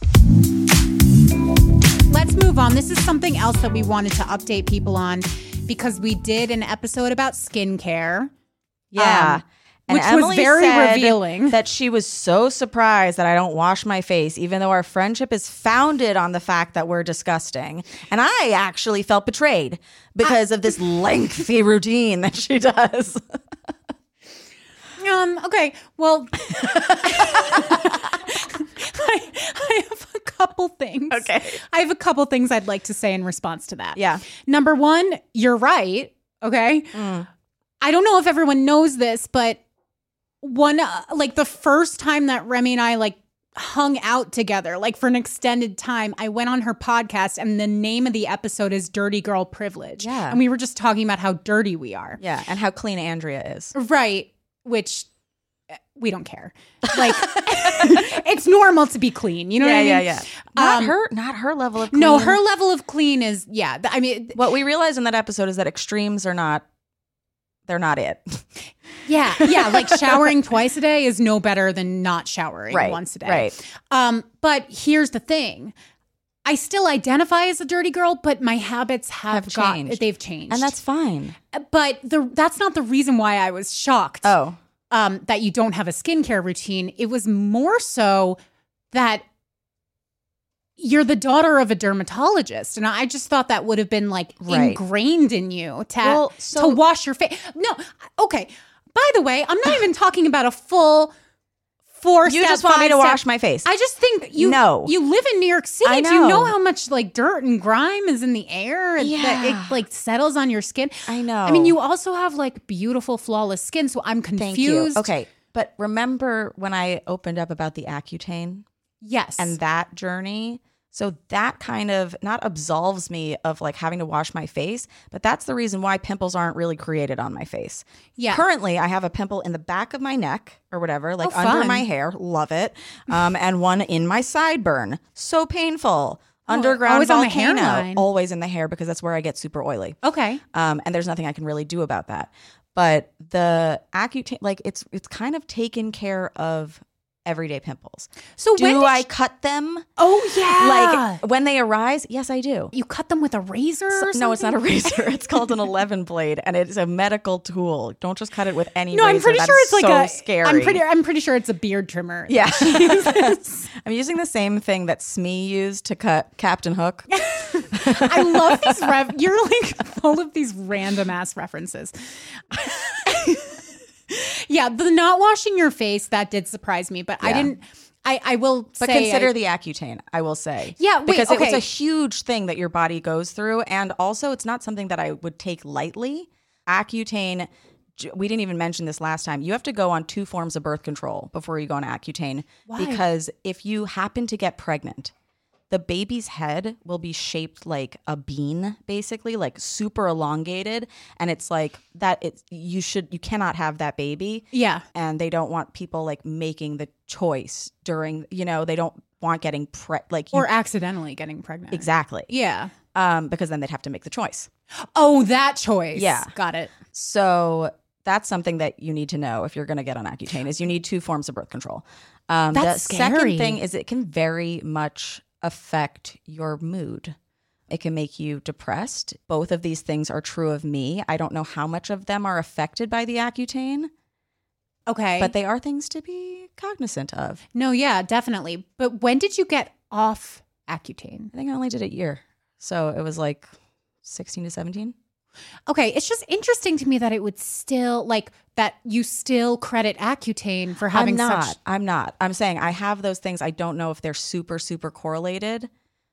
Let's move on. This is something else that we wanted to update people on because we did an episode about skincare. Yeah. Um, And which was Emily very said revealing. that she was so surprised that I don't wash my face, even though our friendship is founded on the fact that we're disgusting. And I actually felt betrayed because of this lengthy routine that she does. Um, okay, well, I, I have a couple things. Okay. I have a couple things I'd like to say in response to that. Yeah. Number one, you're right. Okay. Mm. I don't know if everyone knows this, but one, uh, like the first time that Remy and I like hung out together, like for an extended time, I went on her podcast and the name of the episode is Dirty Girl Privilege. Yeah. And we were just talking about how dirty we are. Yeah. And how clean Andrea is. Right. Which we don't care. Like it's normal to be clean. You know what I mean? Yeah, yeah, yeah. Not Um, her, not her level of clean. No, her level of clean is, yeah. th- I mean, What we realized in that episode is that extremes are not, they're not it. yeah, yeah. Like showering twice a day is no better than not showering Right, once a day. right. Um, but here's the thing. I still identify as a dirty girl, but my habits have, Have got, changed. they've changed. And that's fine. But the that's not the reason why I was shocked. Oh. Um, that you don't have a skincare routine. It was more so that you're the daughter of a dermatologist. And I just thought that would have been like Right. ingrained in you to, Well, so- to wash your face. No, okay. By the way, I'm not even talking about a full four You step, just want me five to step- wash my face. I just think you No. you live in New York City. I Do you know know. how much like dirt and grime is in the air and that Yeah. it like settles on your skin? I know. I mean, you also have like beautiful, flawless skin, so I'm confused. Thank you. Okay. But remember when I opened up about the Accutane Yes. and that journey? So that kind of not absolves me of like having to wash my face, but that's the reason why pimples aren't really created on my face. Yeah. Currently, I have a pimple in the back of my neck or whatever, like Oh, under fun. my hair. Love it. Um, and one in my sideburn. So painful. Underground always on the volcano. hairline. Always in the hair because that's where I get super oily. Okay. Um, and there's nothing I can really do about that. But the Accutane, like it's it's kind of taken care of everyday pimples. So when do did I you- cut them? Oh yeah. Like when they arise? Yes, I do. you cut them with a razor or So- no, it's not a something? razor. It's called an eleven blade, and it's a medical tool. Don't just cut it with any. No, I'm razor. pretty That's sure it's like so a scary. I'm pretty I'm pretty sure it's a beard trimmer. Yeah, I'm using the same thing that Smee used to cut Captain Hook. I love these ref- you're like full of these random ass references. Yeah, the not washing your face, that did surprise me, but I Yeah. didn't. I, I will But say consider I- the Accutane, I will say. Yeah, wait, because it was okay. a huge thing that your body goes through. And also, it's not something that I would take lightly. Accutane, j- we didn't even mention this last time. You have to go on two forms of birth control before you go on Accutane. Why? Because if you happen to get pregnant, the baby's head will be shaped like a bean, basically, like super elongated. And it's like that it's you should you cannot have that baby. Yeah. And they don't want people like making the choice during, you know, they don't want getting pre like you, Or accidentally getting pregnant. exactly. Yeah. Um, because then they'd have to make the choice. Oh, that choice. Yeah. Got it. So that's something that you need to know if you're going to get on Accutane is you need two forms of birth control. Um, That's the scary. second thing is it can very much affect your mood. It can make you depressed. Both of these things are true of me. I don't know how much of them are affected by the Accutane, Okay. but they are things to be cognizant of. no, yeah, definitely. But when did you get off Accutane? I think I only did it a year. So it was like sixteen to seventeen. Okay, it's just interesting to me that it would still like that you still credit Accutane for having I'm not. such. I'm not. I'm saying I have those things. I don't know if they're super, super correlated,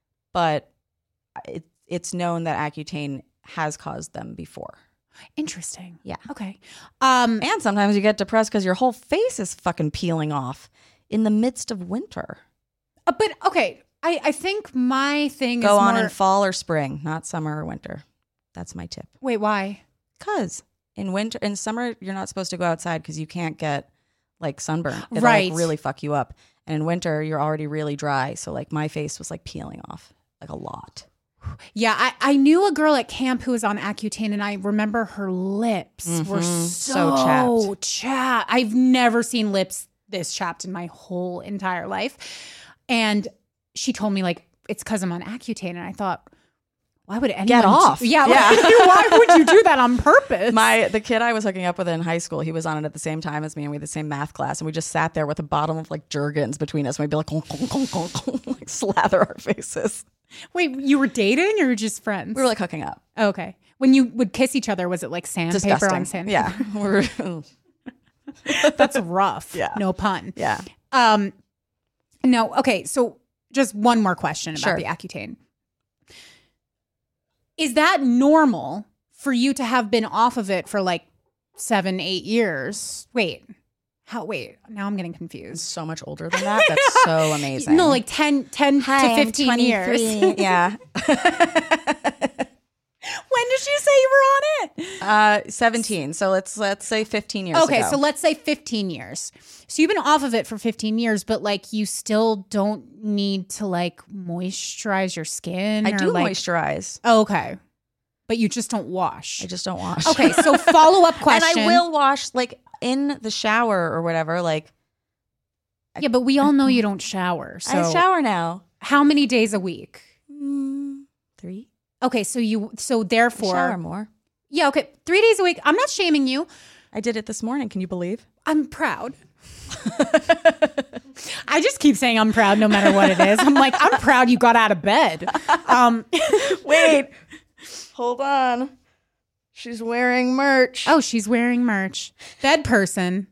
but it, it's known that Accutane has caused them before. Interesting. Yeah. Okay. Um. And sometimes you get depressed because your whole face is fucking peeling off in the midst of winter. uh, but okay, I I think my thing Go is on more, in fall or spring, not summer or winter. That's my tip. Wait, why? Because in winter, in summer, you're not supposed to go outside because you can't get like sunburn. It'll Right. like really fuck you up. And in winter, you're already really dry. So like my face was like peeling off like a lot. Yeah, I, I knew a girl at camp who was on Accutane, and I remember her lips were Mhm. so, So chapped. chapped. I've never seen lips this chapped in my whole entire life. And she told me, like, it's because I'm on Accutane. And I thought, why would anyone Get do- off. Yeah, Yeah. like, why would you do that on purpose? My the kid I was hooking up with in high school, he was on it at the same time as me, and we had the same math class, and we just sat there with a bottle of like Jergens between us, and we'd be like, like slather our faces. Wait, you were dating or just friends? We were like hooking up. Oh, okay. When you would kiss each other, was it like sandpaper Disgusting. on sandpaper? Yeah, we're That's rough. Yeah. No pun. yeah. Um, no. Okay. So just one more question about Sure. the Accutane. Is that normal for you to have been off of it for like seven, eight years? Wait, how, wait, now I'm getting confused. So much older than that. That's so amazing. No, like ten, ten Hi, to I'm fifteen years. twenty-three. Yeah. When did you say you were on it? Uh, seventeen. So let's let's say fifteen years Okay, ago. so let's say fifteen years. So you've been off of it for fifteen years, but like you still don't need to like moisturize your skin. I or, do like, moisturize. Oh, okay. But you just don't wash. I just don't wash. Okay, so follow up question. And I will wash like in the shower or whatever. Like Yeah, but we all know you don't shower. So I shower now. how many days a week? Mm, three. Okay, so you so I therefore shower more. Yeah, okay. Three days a week. I'm not shaming you. I did it this morning. Can you believe? I'm proud. I just keep saying I'm proud no matter what it is. I'm like, I'm proud you got out of bed. Um Wait. Hold on. She's wearing merch. Oh, she's wearing merch. Bed person.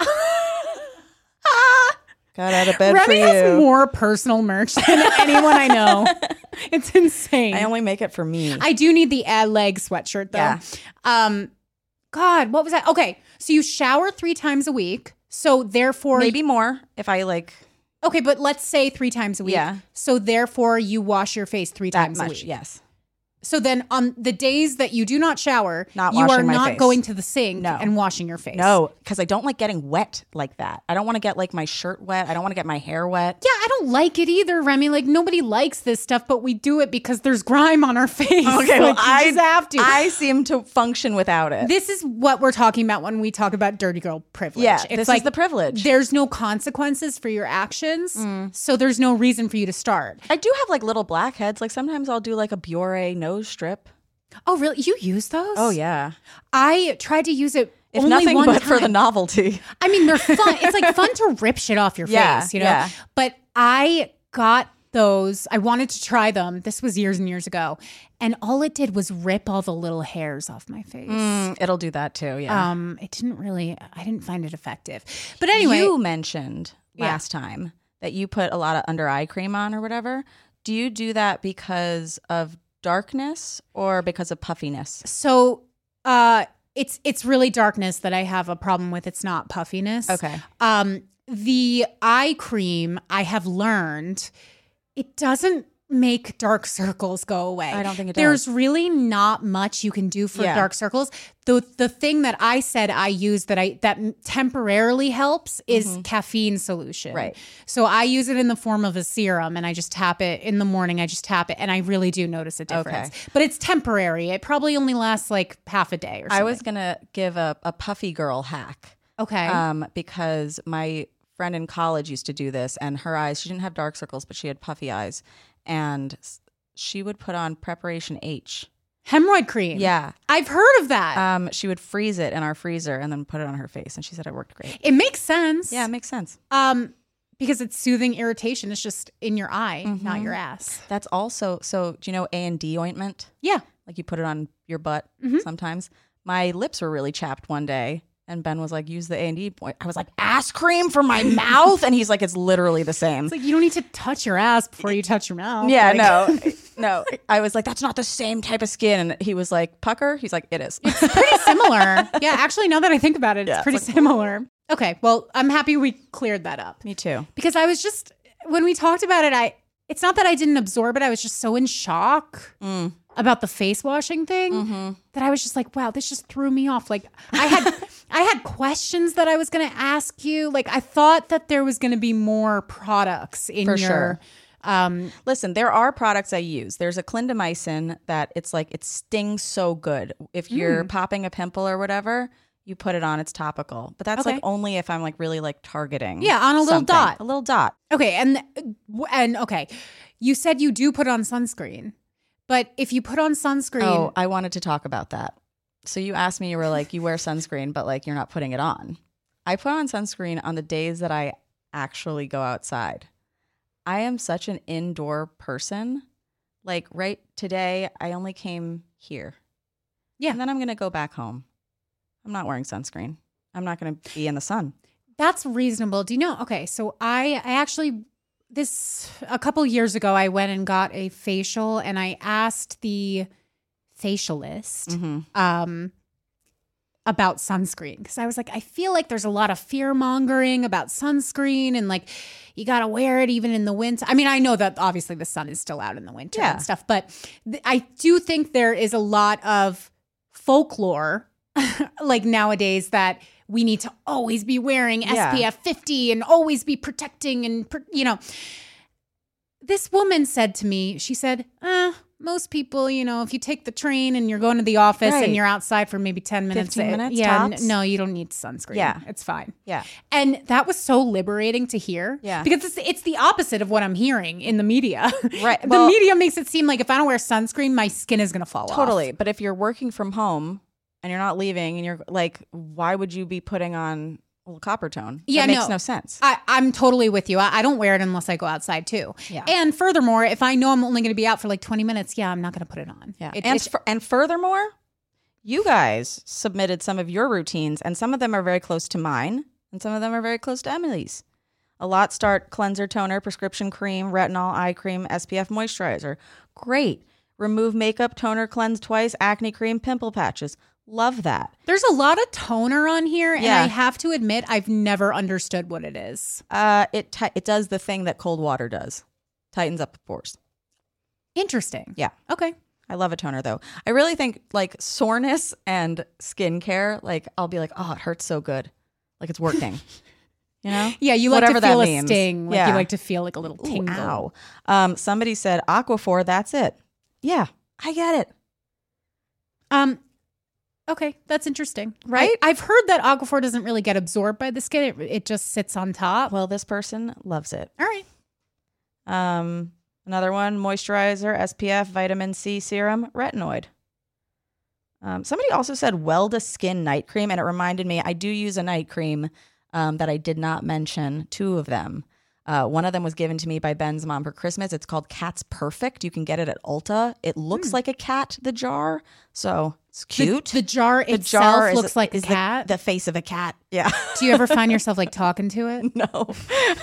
Got out of bed Remy for you. has more personal merch than anyone I know. It's insane. I only make it for me. I do need the ad leg sweatshirt though. Yeah. Um, God, what was that? Okay, so you shower three times a week. So therefore, Maybe more if I like okay, but let's say three times a week. Yeah. So therefore, you wash your face three that times much. a week. Yes. So then, on the days that you do not shower, Not you are washing my not face. going to the sink No. and washing your face. No, because I don't like getting wet like that. I don't want to get like my shirt wet. I don't want to get my hair wet. Yeah, I don't like it either, Remy. Like nobody likes this stuff, but we do it because there's grime on our face. Okay, well, Like, you I just have to. I seem to function without it. This is what we're talking about when we talk about dirty girl privilege. Yeah, it's this like is the privilege. There's no consequences for your actions, so there's no reason for you to start. I do have like little blackheads. Like sometimes I'll do like a Biore nose strip. Oh, really? You use those? Oh yeah. I tried to use it. If only nothing one but for the time. novelty. I mean, they're fun. It's like fun to rip shit off your Yeah, face, you know? yeah. But I got those. I wanted to try them. This was years and years ago. And all it did was rip all the little hairs off my face. Mm, it'll do that too, yeah. Um, it didn't really, I didn't find it effective. But anyway. You mentioned last yeah. time that you put a lot of under eye cream on or whatever. Do you do that because of darkness or because of puffiness? So uh, it's it's really darkness that I have a problem with. It's not puffiness. Okay. Um, the eye cream, I have learned, it doesn't make dark circles go away. I don't think it There's does. really not much you can do for Yeah. dark circles. The the thing that I said I use that I that temporarily helps is Mm-hmm. caffeine solution. Right. So I use it in the form of a serum and I just tap it in the morning. I just tap it and I really do notice a difference. Okay. But it's temporary. It probably only lasts like half a day or something. I was going to give a, a puffy girl hack. Okay. Um, because my friend in college used to do this, and her eyes, she didn't have dark circles, but she had puffy eyes. And s- she would put on Preparation H. Hemorrhoid cream. Yeah. I've heard of that. Um, she would freeze it in our freezer and then put it on her face. And she said it worked great. it makes sense. Yeah, it makes sense. Um, because it's soothing irritation. It's just in your eye, Mm-hmm. not your ass. That's also, so do you know A and D ointment? Yeah. Like you put it on your butt Mm-hmm. sometimes. My lips were really chapped one day. And Ben was like, use the A and D point. I was like, ass cream for my mouth? And he's like, it's literally the same. It's like you don't need to touch your ass before you touch your mouth. Yeah, Like- no, no. I was like, that's not the same type of skin. And he was like, pucker? He's like, it is. Pretty similar. Yeah, actually, now that I think about it, Yeah, it's pretty it's like- similar. Okay, well, I'm happy we cleared that up. Me too. Because I was just, when we talked about it, I it's not that I didn't absorb it. I was just so in shock Mm. about the face washing thing Mm-hmm. that I was just like, wow, this just threw me off. Like I had I had questions that I was going to ask you. Like I thought that there was going to be more products in For your sure. um Listen, there are products I use. There's a clindamycin that it's like, it stings so good. If Mm. you're popping a pimple or whatever, you put it on, it's topical. But that's Okay. like only if I'm like really like targeting. Yeah, on a little something. dot. A little dot. Okay, and and okay. You said you do put on sunscreen. But if you put on sunscreen, Oh, I wanted to talk about that. So you asked me, you were like, you wear sunscreen, but like you're not putting it on. I put on sunscreen on the days that I actually go outside. I am such an indoor person. Like right today, I only came here. Yeah. And then I'm going to go back home. I'm not wearing sunscreen. I'm not going to be in the sun. that's reasonable. Do you know? Okay, so I I actually this a couple years ago I went and got a facial and I asked the facialist Mm-hmm. um about sunscreen because I was like, I feel like there's a lot of fear mongering about sunscreen and like you got to wear it even in the winter. I mean, I know that obviously the sun is still out in the winter Yeah. and stuff, but th- I do think there is a lot of folklore like nowadays that we need to always be wearing Yeah. S P F fifty and always be protecting and, pr- you know. This woman said to me, she said, uh, most people, you know, if you take the train and you're going to the office Right. and you're outside for maybe ten minutes. fifteen it- minutes Yeah, n- tops? no, you don't need sunscreen. Yeah. It's fine. Yeah. And that was so liberating to hear. Yeah. Because it's, it's the opposite of what I'm hearing in the media. Right. the Well- media makes it seem like if I don't wear sunscreen, my skin is going to fall off. Totally. But if you're working from home and you're not leaving and you're like, why would you be putting on a little copper tone? Yeah, That makes no. no sense. I, I'm totally with you. I, I don't wear it unless I go outside too. Yeah. And furthermore, if I know I'm only going to be out for like twenty minutes, yeah, I'm not going to put it on. Yeah. It- and, it's- fu- and furthermore, you guys submitted some of your routines, and some of them are very close to mine, and some of them are very close to Emily's. A lot start cleanser, toner, prescription cream, retinol, eye cream, S P F moisturizer. Great. Remove makeup, toner, cleanse twice, acne cream, pimple patches. Love that. There's a lot of toner on here, and Yeah. I have to admit, I've never understood what it is. Uh, it ti- it does the thing that cold water does. Tightens up the pores. Interesting. Yeah. Okay. I love a toner though. I really think like soreness and skincare, like I'll be like, oh, it hurts so good. Like it's working. You know? Yeah, you like Whatever to that feel a means. sting. Like Yeah. you like to feel like a little Ooh, tingle. ow. Um, somebody said Aquaphor, that's it. Yeah, I get it. Um, okay, that's interesting. Right? I, I've heard that Aquaphor doesn't really get absorbed by the skin. It, it just sits on top. Well, this person loves it. All right. Um, another one, moisturizer, S P F, vitamin C serum, retinoid. Um, somebody also said Welda Skin Night Cream, and it reminded me, I do use a night cream um, that I did not mention, two of them. Uh, one of them was given to me by Ben's mom for Christmas. It's called Cat's Perfect. You can get it at Ulta. It looks mm. like a cat, the jar. So it's cute. The, the jar the itself jar is looks a, like a is cat. The, the face of a cat. Yeah. Do you ever find yourself like talking to it? No.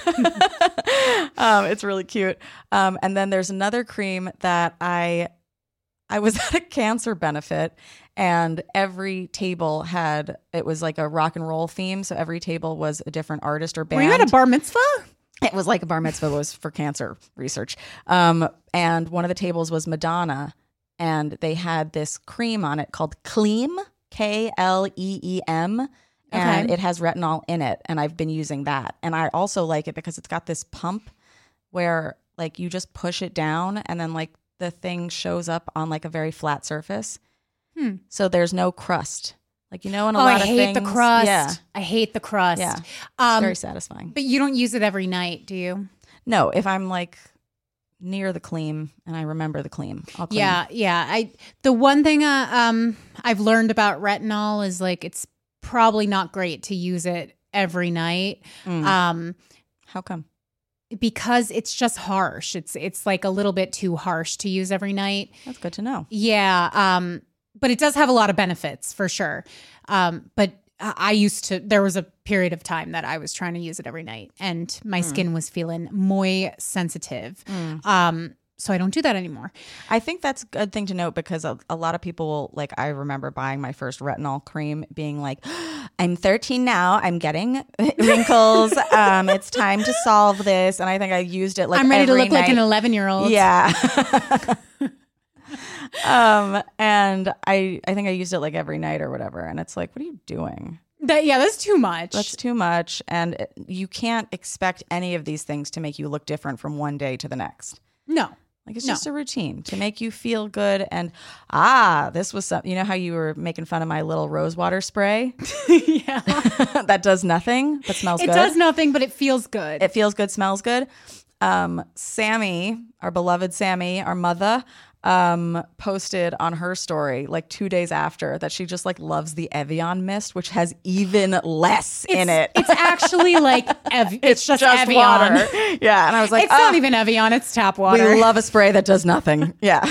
um, it's really cute. Um, and then there's another cream that I I was at a cancer benefit, and every table had, it was like a rock and roll theme. So every table was a different artist or band. Were you at a bar mitzvah? It was like a bar mitzvah, was for cancer research. Um, and one of the tables was Madonna, and they had this cream on it called Kleem, K L E E M, and Okay. it has retinol in it, and I've been using that. And I also like it because it's got this pump where like you just push it down, and then like the thing shows up on like a very flat surface. Hmm. So there's no crust. Like, you know, in a Oh, lot I of hate things. the crust. Yeah. I hate the crust. Yeah. It's Um, very satisfying. but you don't use it every night, do you? No, if I'm like near the Kleem and I remember the Kleem, I'll clean. Yeah, yeah. I the one thing uh, um I've learned about retinol is like it's probably not great to use it every night. Mm. Um How come? because it's just harsh. It's it's like a little bit too harsh to use every night. That's good to know. Yeah, um but it does have a lot of benefits for sure. Um but I I used to there was a period of time that I was trying to use it every night and my Mm. skin was feeling muy sensitive. Mm. Um so I don't do that anymore. I think that's a good thing to note because a, a lot of people, like I remember buying my first retinol cream being like, I'm thirteen now, I'm getting wrinkles, um, it's time to solve this. And I think I used it like I'm ready to every look like an night. eleven-year-old. Yeah. um, and I, I think I used it like every night or whatever. And it's like, what are you doing? That, yeah, that's too much. That's too much. And it- you can't expect any of these things to make you look different from one day to the next. no. Like it's No. just a routine to make you feel good. And ah, this was some, you know how you were making fun of my little rose water spray? Yeah. That does nothing but smells It good. does nothing, but it feels good. It feels good, smells good. Um, Sammy, our beloved Sammy, our mother, um, posted on her story like two days after that she just like loves the Evian mist, which has even less in it. It's actually like, Ev- it's, just, Evian. water. Yeah. And I was like, It's not "Ah, even Evian, it's tap water. we love a spray that does nothing. Yeah.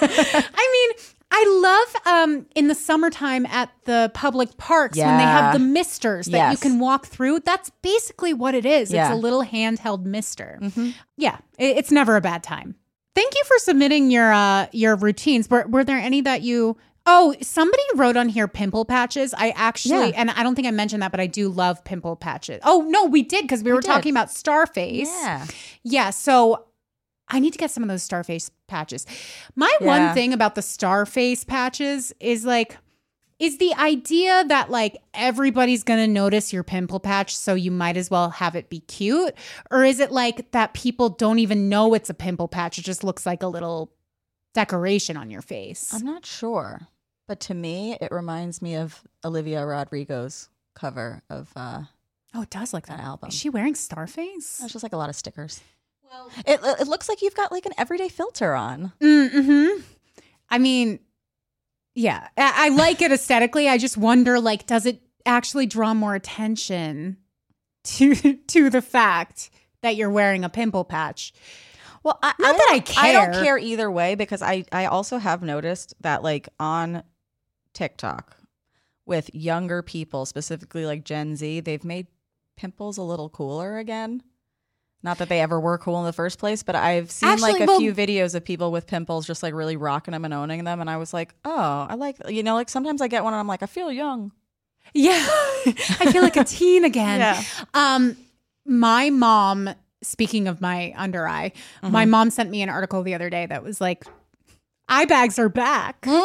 I mean, I love um, in the summertime at the public parks when they have Yeah. the misters that you Yes. can walk through. That's basically what it is. Yeah. It's a little handheld mister. Mhm. Yeah, it, it's never a bad time. Thank you for submitting your uh, your routines. Were, were there any that you... Oh, somebody wrote on here pimple patches. I actually, Yeah. and I don't think I mentioned that, but I do love pimple patches. Oh, no, we did because we, were did. talking about Starface. Yeah. Yeah, so I need to get some of those Starface patches. My Yeah. one thing about the Starface patches is like, is the idea that like everybody's gonna notice your pimple patch, so you might as well have it be cute? Or is it like that people don't even know it's a pimple patch? It just looks like a little decoration on your face. I'm not sure. But to me, it reminds me of Olivia Rodrigo's cover of uh Oh, it does like that that album. Is she wearing Starface? It's just like a lot of stickers. Well, it it looks like you've got like an everyday filter on. Mm-hmm. I mean, yeah, I, I like it aesthetically. I just wonder, like, does it actually draw more attention to to the fact that you're wearing a pimple patch? Well, I, Not I that I don't- I don't care. care either way because I I also have noticed that like on TikTok with younger people, specifically like Gen Z, they've made pimples a little cooler again. Not that they ever were cool in the first place, but I've seen Actually, like a well- few videos of people with pimples just like really rocking them and owning them. And I was like, oh, I like, you know, like sometimes I get one and I'm like, I feel young. Yeah, I feel like a teen again. Yeah. Um, my mom. Speaking of my under eye, Mm-hmm. my mom sent me an article the other day that was like, eye bags are back. Move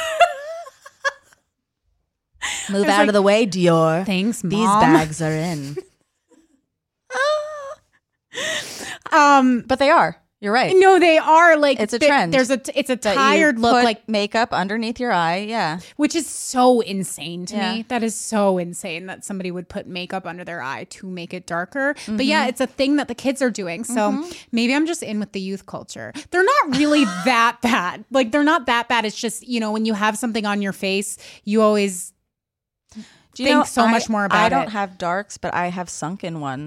was out like, of the way, Dior. Thanks, Mom. These bags are in. Um, But they are. You're right. no, they are like It's a th- trend. There's a it's a That you tired look, put like makeup underneath your eye. Yeah. which is so insane to Yeah. me. That is so insane that somebody would put makeup under their eye to make it darker. But Mm-hmm. yeah, it's a thing that the kids are doing. So maybe I'm just in with the youth culture. They're not really that bad. Like they're not that bad. It's just, you know, when you have something on your face, you always Do think so much more about I don't it. have darks, but I have sunken ones.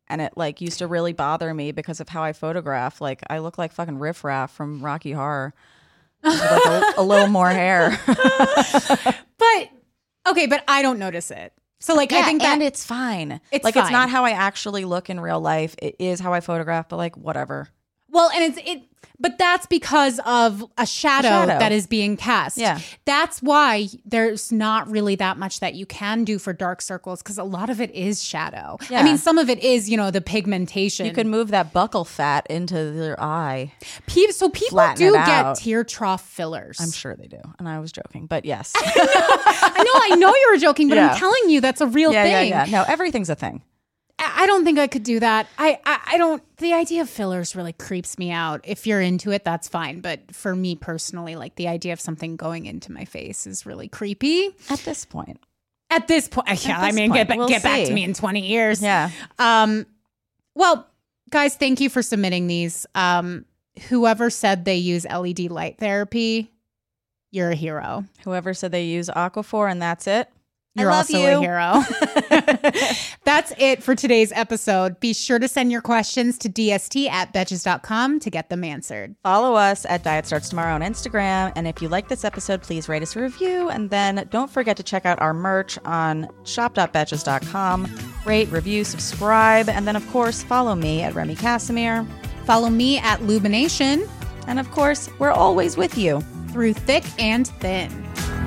And it like used to really bother me because of how I photograph. Like I look like fucking Riff Raff from Rocky Horror. With like a, a little more hair. But okay, but I don't notice it. So like yeah, I think that and it's fine. It's like fine. It's not how I actually look in real life. It is how I photograph, but like whatever. Well, and it's it but that's because of a shadow, A shadow. that is being cast. Yeah. That's why there's not really that much that you can do for dark circles because a lot of it is shadow. Yeah. I mean, some of it is, you know, the pigmentation. You can move that buccal fat into their eye. Pe- so people Flatten do it get out. tear trough fillers. I'm sure they do. And I was joking, but yes. I know, I know you were joking, but Yeah. I'm telling you that's a real yeah, thing. yeah, yeah. No, everything's a thing. I I don't think I could do that. I, I I don't. The idea of fillers really creeps me out. If you're into it, that's fine. But for me personally, like the idea of something going into my face is really creepy. At this point. At this point, yeah. I this mean, get point, ba- we'll get back see. to me in twenty years. Yeah. Um. Well, guys, thank you for submitting these. Um. Whoever said they use L E D light therapy, you're a hero. Whoever said they use Aquaphor and that's it. You're I love also you. a hero. That's it for today's episode. Be sure to send your questions to D S T at betches dot com to get them answered. Follow us at Diet Starts Tomorrow on Instagram. And if you like this episode, please rate us a review. And then don't forget to check out our merch on shop dot betches dot com. Rate, review, subscribe. And then, of course, follow me at Remy Casimir. Follow me at Lubination And, of course, we're always with you. through thick and thin.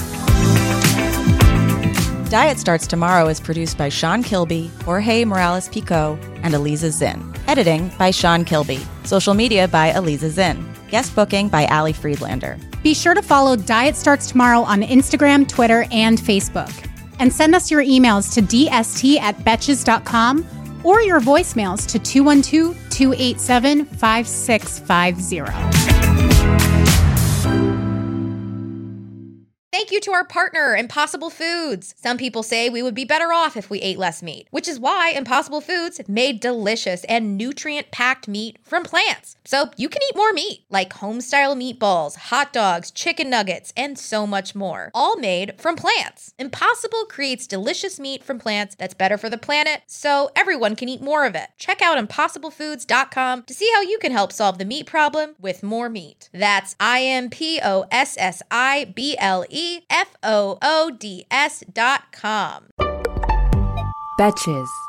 Diet Starts Tomorrow is produced by Sean Kilby, Jorge Morales-Pico, and Eliza Zinn. Editing by Sean Kilby. Social media by Eliza Zinn. Guest booking by Ali Friedlander. Be sure to follow Diet Starts Tomorrow on Instagram, Twitter, and Facebook. And send us your emails to D S T at betches dot com or your voicemails to two one two, two eight seven, five six five zero. Thank you to our partner, Impossible Foods. Some people say we would be better off if we ate less meat, which is why Impossible Foods made delicious and nutrient-packed meat from plants. So you can eat more meat, like home-style meatballs, hot dogs, chicken nuggets, and so much more, all made from plants. Impossible creates delicious meat from plants that's better for the planet, so everyone can eat more of it. Check out impossible foods dot com to see how you can help solve the meat problem with more meat. That's I M P O S S I B L E F O O D S dot com. Betches.